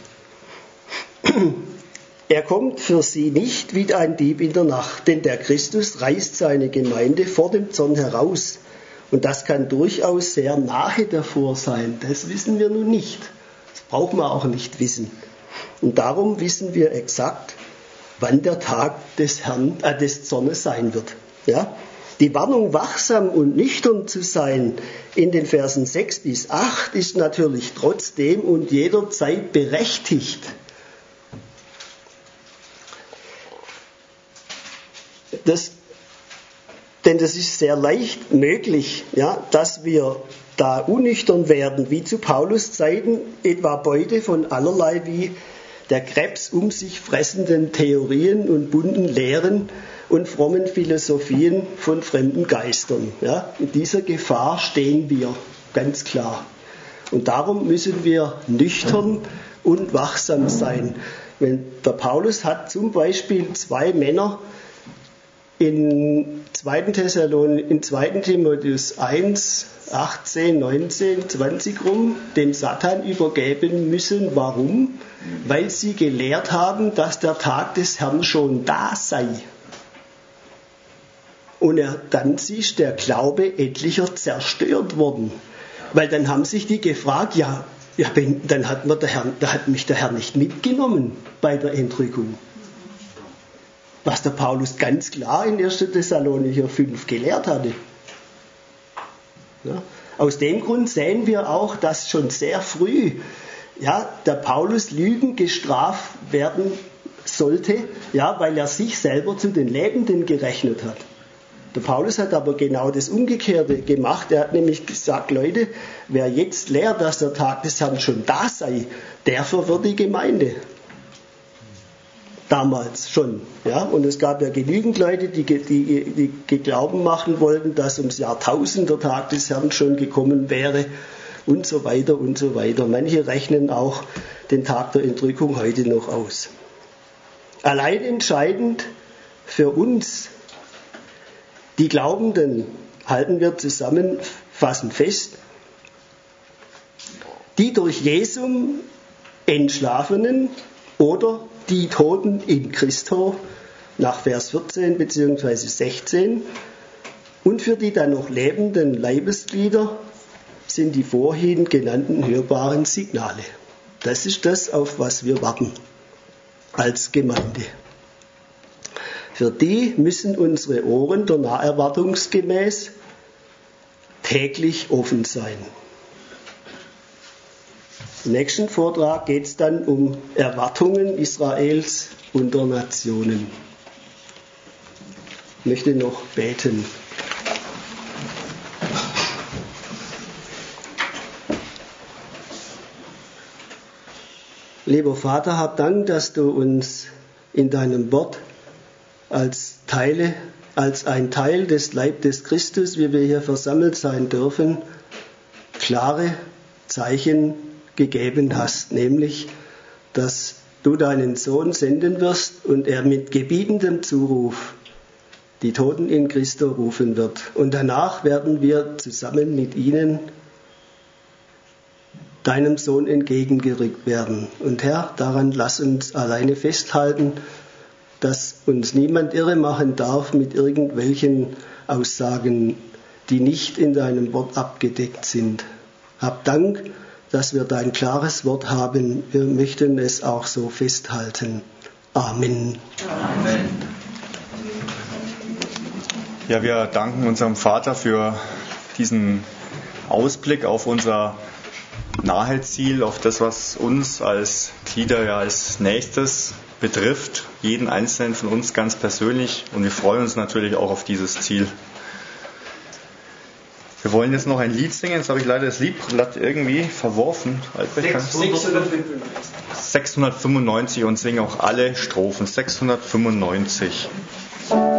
Er kommt für sie nicht wie ein Dieb in der Nacht, denn der Christus reißt seine Gemeinde vor dem Zorn heraus. Und das kann durchaus sehr nahe davor sein. Das wissen wir nun nicht. Das brauchen wir auch nicht wissen. Und darum wissen wir exakt, wann der Tag des Zornes sein wird. Ja? Die Warnung, wachsam und nüchtern zu sein, in den Versen 6 bis 8, ist natürlich trotzdem und jederzeit berechtigt. Denn das ist sehr leicht möglich, ja, dass wir da unnüchtern werden, wie zu Paulus Zeiten, etwa Beute von allerlei wie der Krebs um sich fressenden Theorien und bunten Lehren und frommen Philosophien von fremden Geistern. Ja. In dieser Gefahr stehen wir, ganz klar. Und darum müssen wir nüchtern und wachsam sein. Der Paulus hat zum Beispiel 2 Männer in 2. Timotheus 1, 18, 19, 20 rum dem Satan übergeben müssen. Warum? Weil sie gelehrt haben, dass der Tag des Herrn schon da sei. Und dann ist der Glaube etlicher zerstört worden. Weil dann haben sich die gefragt, dann hat mich der Herr nicht mitgenommen bei der Entrückung. Was der Paulus ganz klar in 1. Thessalonicher 5 gelehrt hatte. Ja, aus dem Grund sehen wir auch, dass schon sehr früh der Paulus Lügen gestraft werden sollte, weil er sich selber zu den Lebenden gerechnet hat. Der Paulus hat aber genau das Umgekehrte gemacht. Er hat nämlich gesagt, Leute, wer jetzt lehrt, dass der Tag des Herrn schon da sei, der verwirrt die Gemeinde. Damals schon. Ja? Und es gab ja genügend Leute, die Glauben machen wollten, dass ums Jahrtausend der Tag des Herrn schon gekommen wäre und so weiter und so weiter. Manche rechnen auch den Tag der Entrückung heute noch aus. Allein entscheidend für uns, die Glaubenden, halten wir zusammenfassend fest, die durch Jesum Entschlafenen oder die Toten in Christo nach Vers 14 bzw. 16 und für die dann noch lebenden Leibesglieder sind die vorhin genannten hörbaren Signale. Das ist das, auf was wir warten als Gemeinde. Für die müssen unsere Ohren der Naherwartungsgemäß täglich offen sein. Im nächsten Vortrag geht es dann um Erwartungen Israels und der Nationen. Ich möchte noch beten. Lieber Vater, hab Dank, dass du uns in deinem Wort als ein Teil des Leib des Christus, wie wir hier versammelt sein dürfen, klare Zeichen gegeben hast, nämlich, dass du deinen Sohn senden wirst und er mit gebietendem Zuruf die Toten in Christo rufen wird. Und danach werden wir zusammen mit ihnen deinem Sohn entgegengerückt werden. Und Herr, daran lass uns alleine festhalten, dass uns niemand irre machen darf mit irgendwelchen Aussagen, die nicht in deinem Wort abgedeckt sind. Hab Dank, dass wir dein klares Wort haben. Wir möchten es auch so festhalten. Amen. Amen. Ja, wir danken unserem Vater für diesen Ausblick auf unser Naheziel, auf das, was uns als Glieder ja als nächstes betrifft, jeden Einzelnen von uns ganz persönlich. Und wir freuen uns natürlich auch auf dieses Ziel. Wir wollen jetzt noch ein Lied singen. Jetzt habe ich leider das Liedblatt irgendwie verworfen. 695 und singen auch alle Strophen. 695.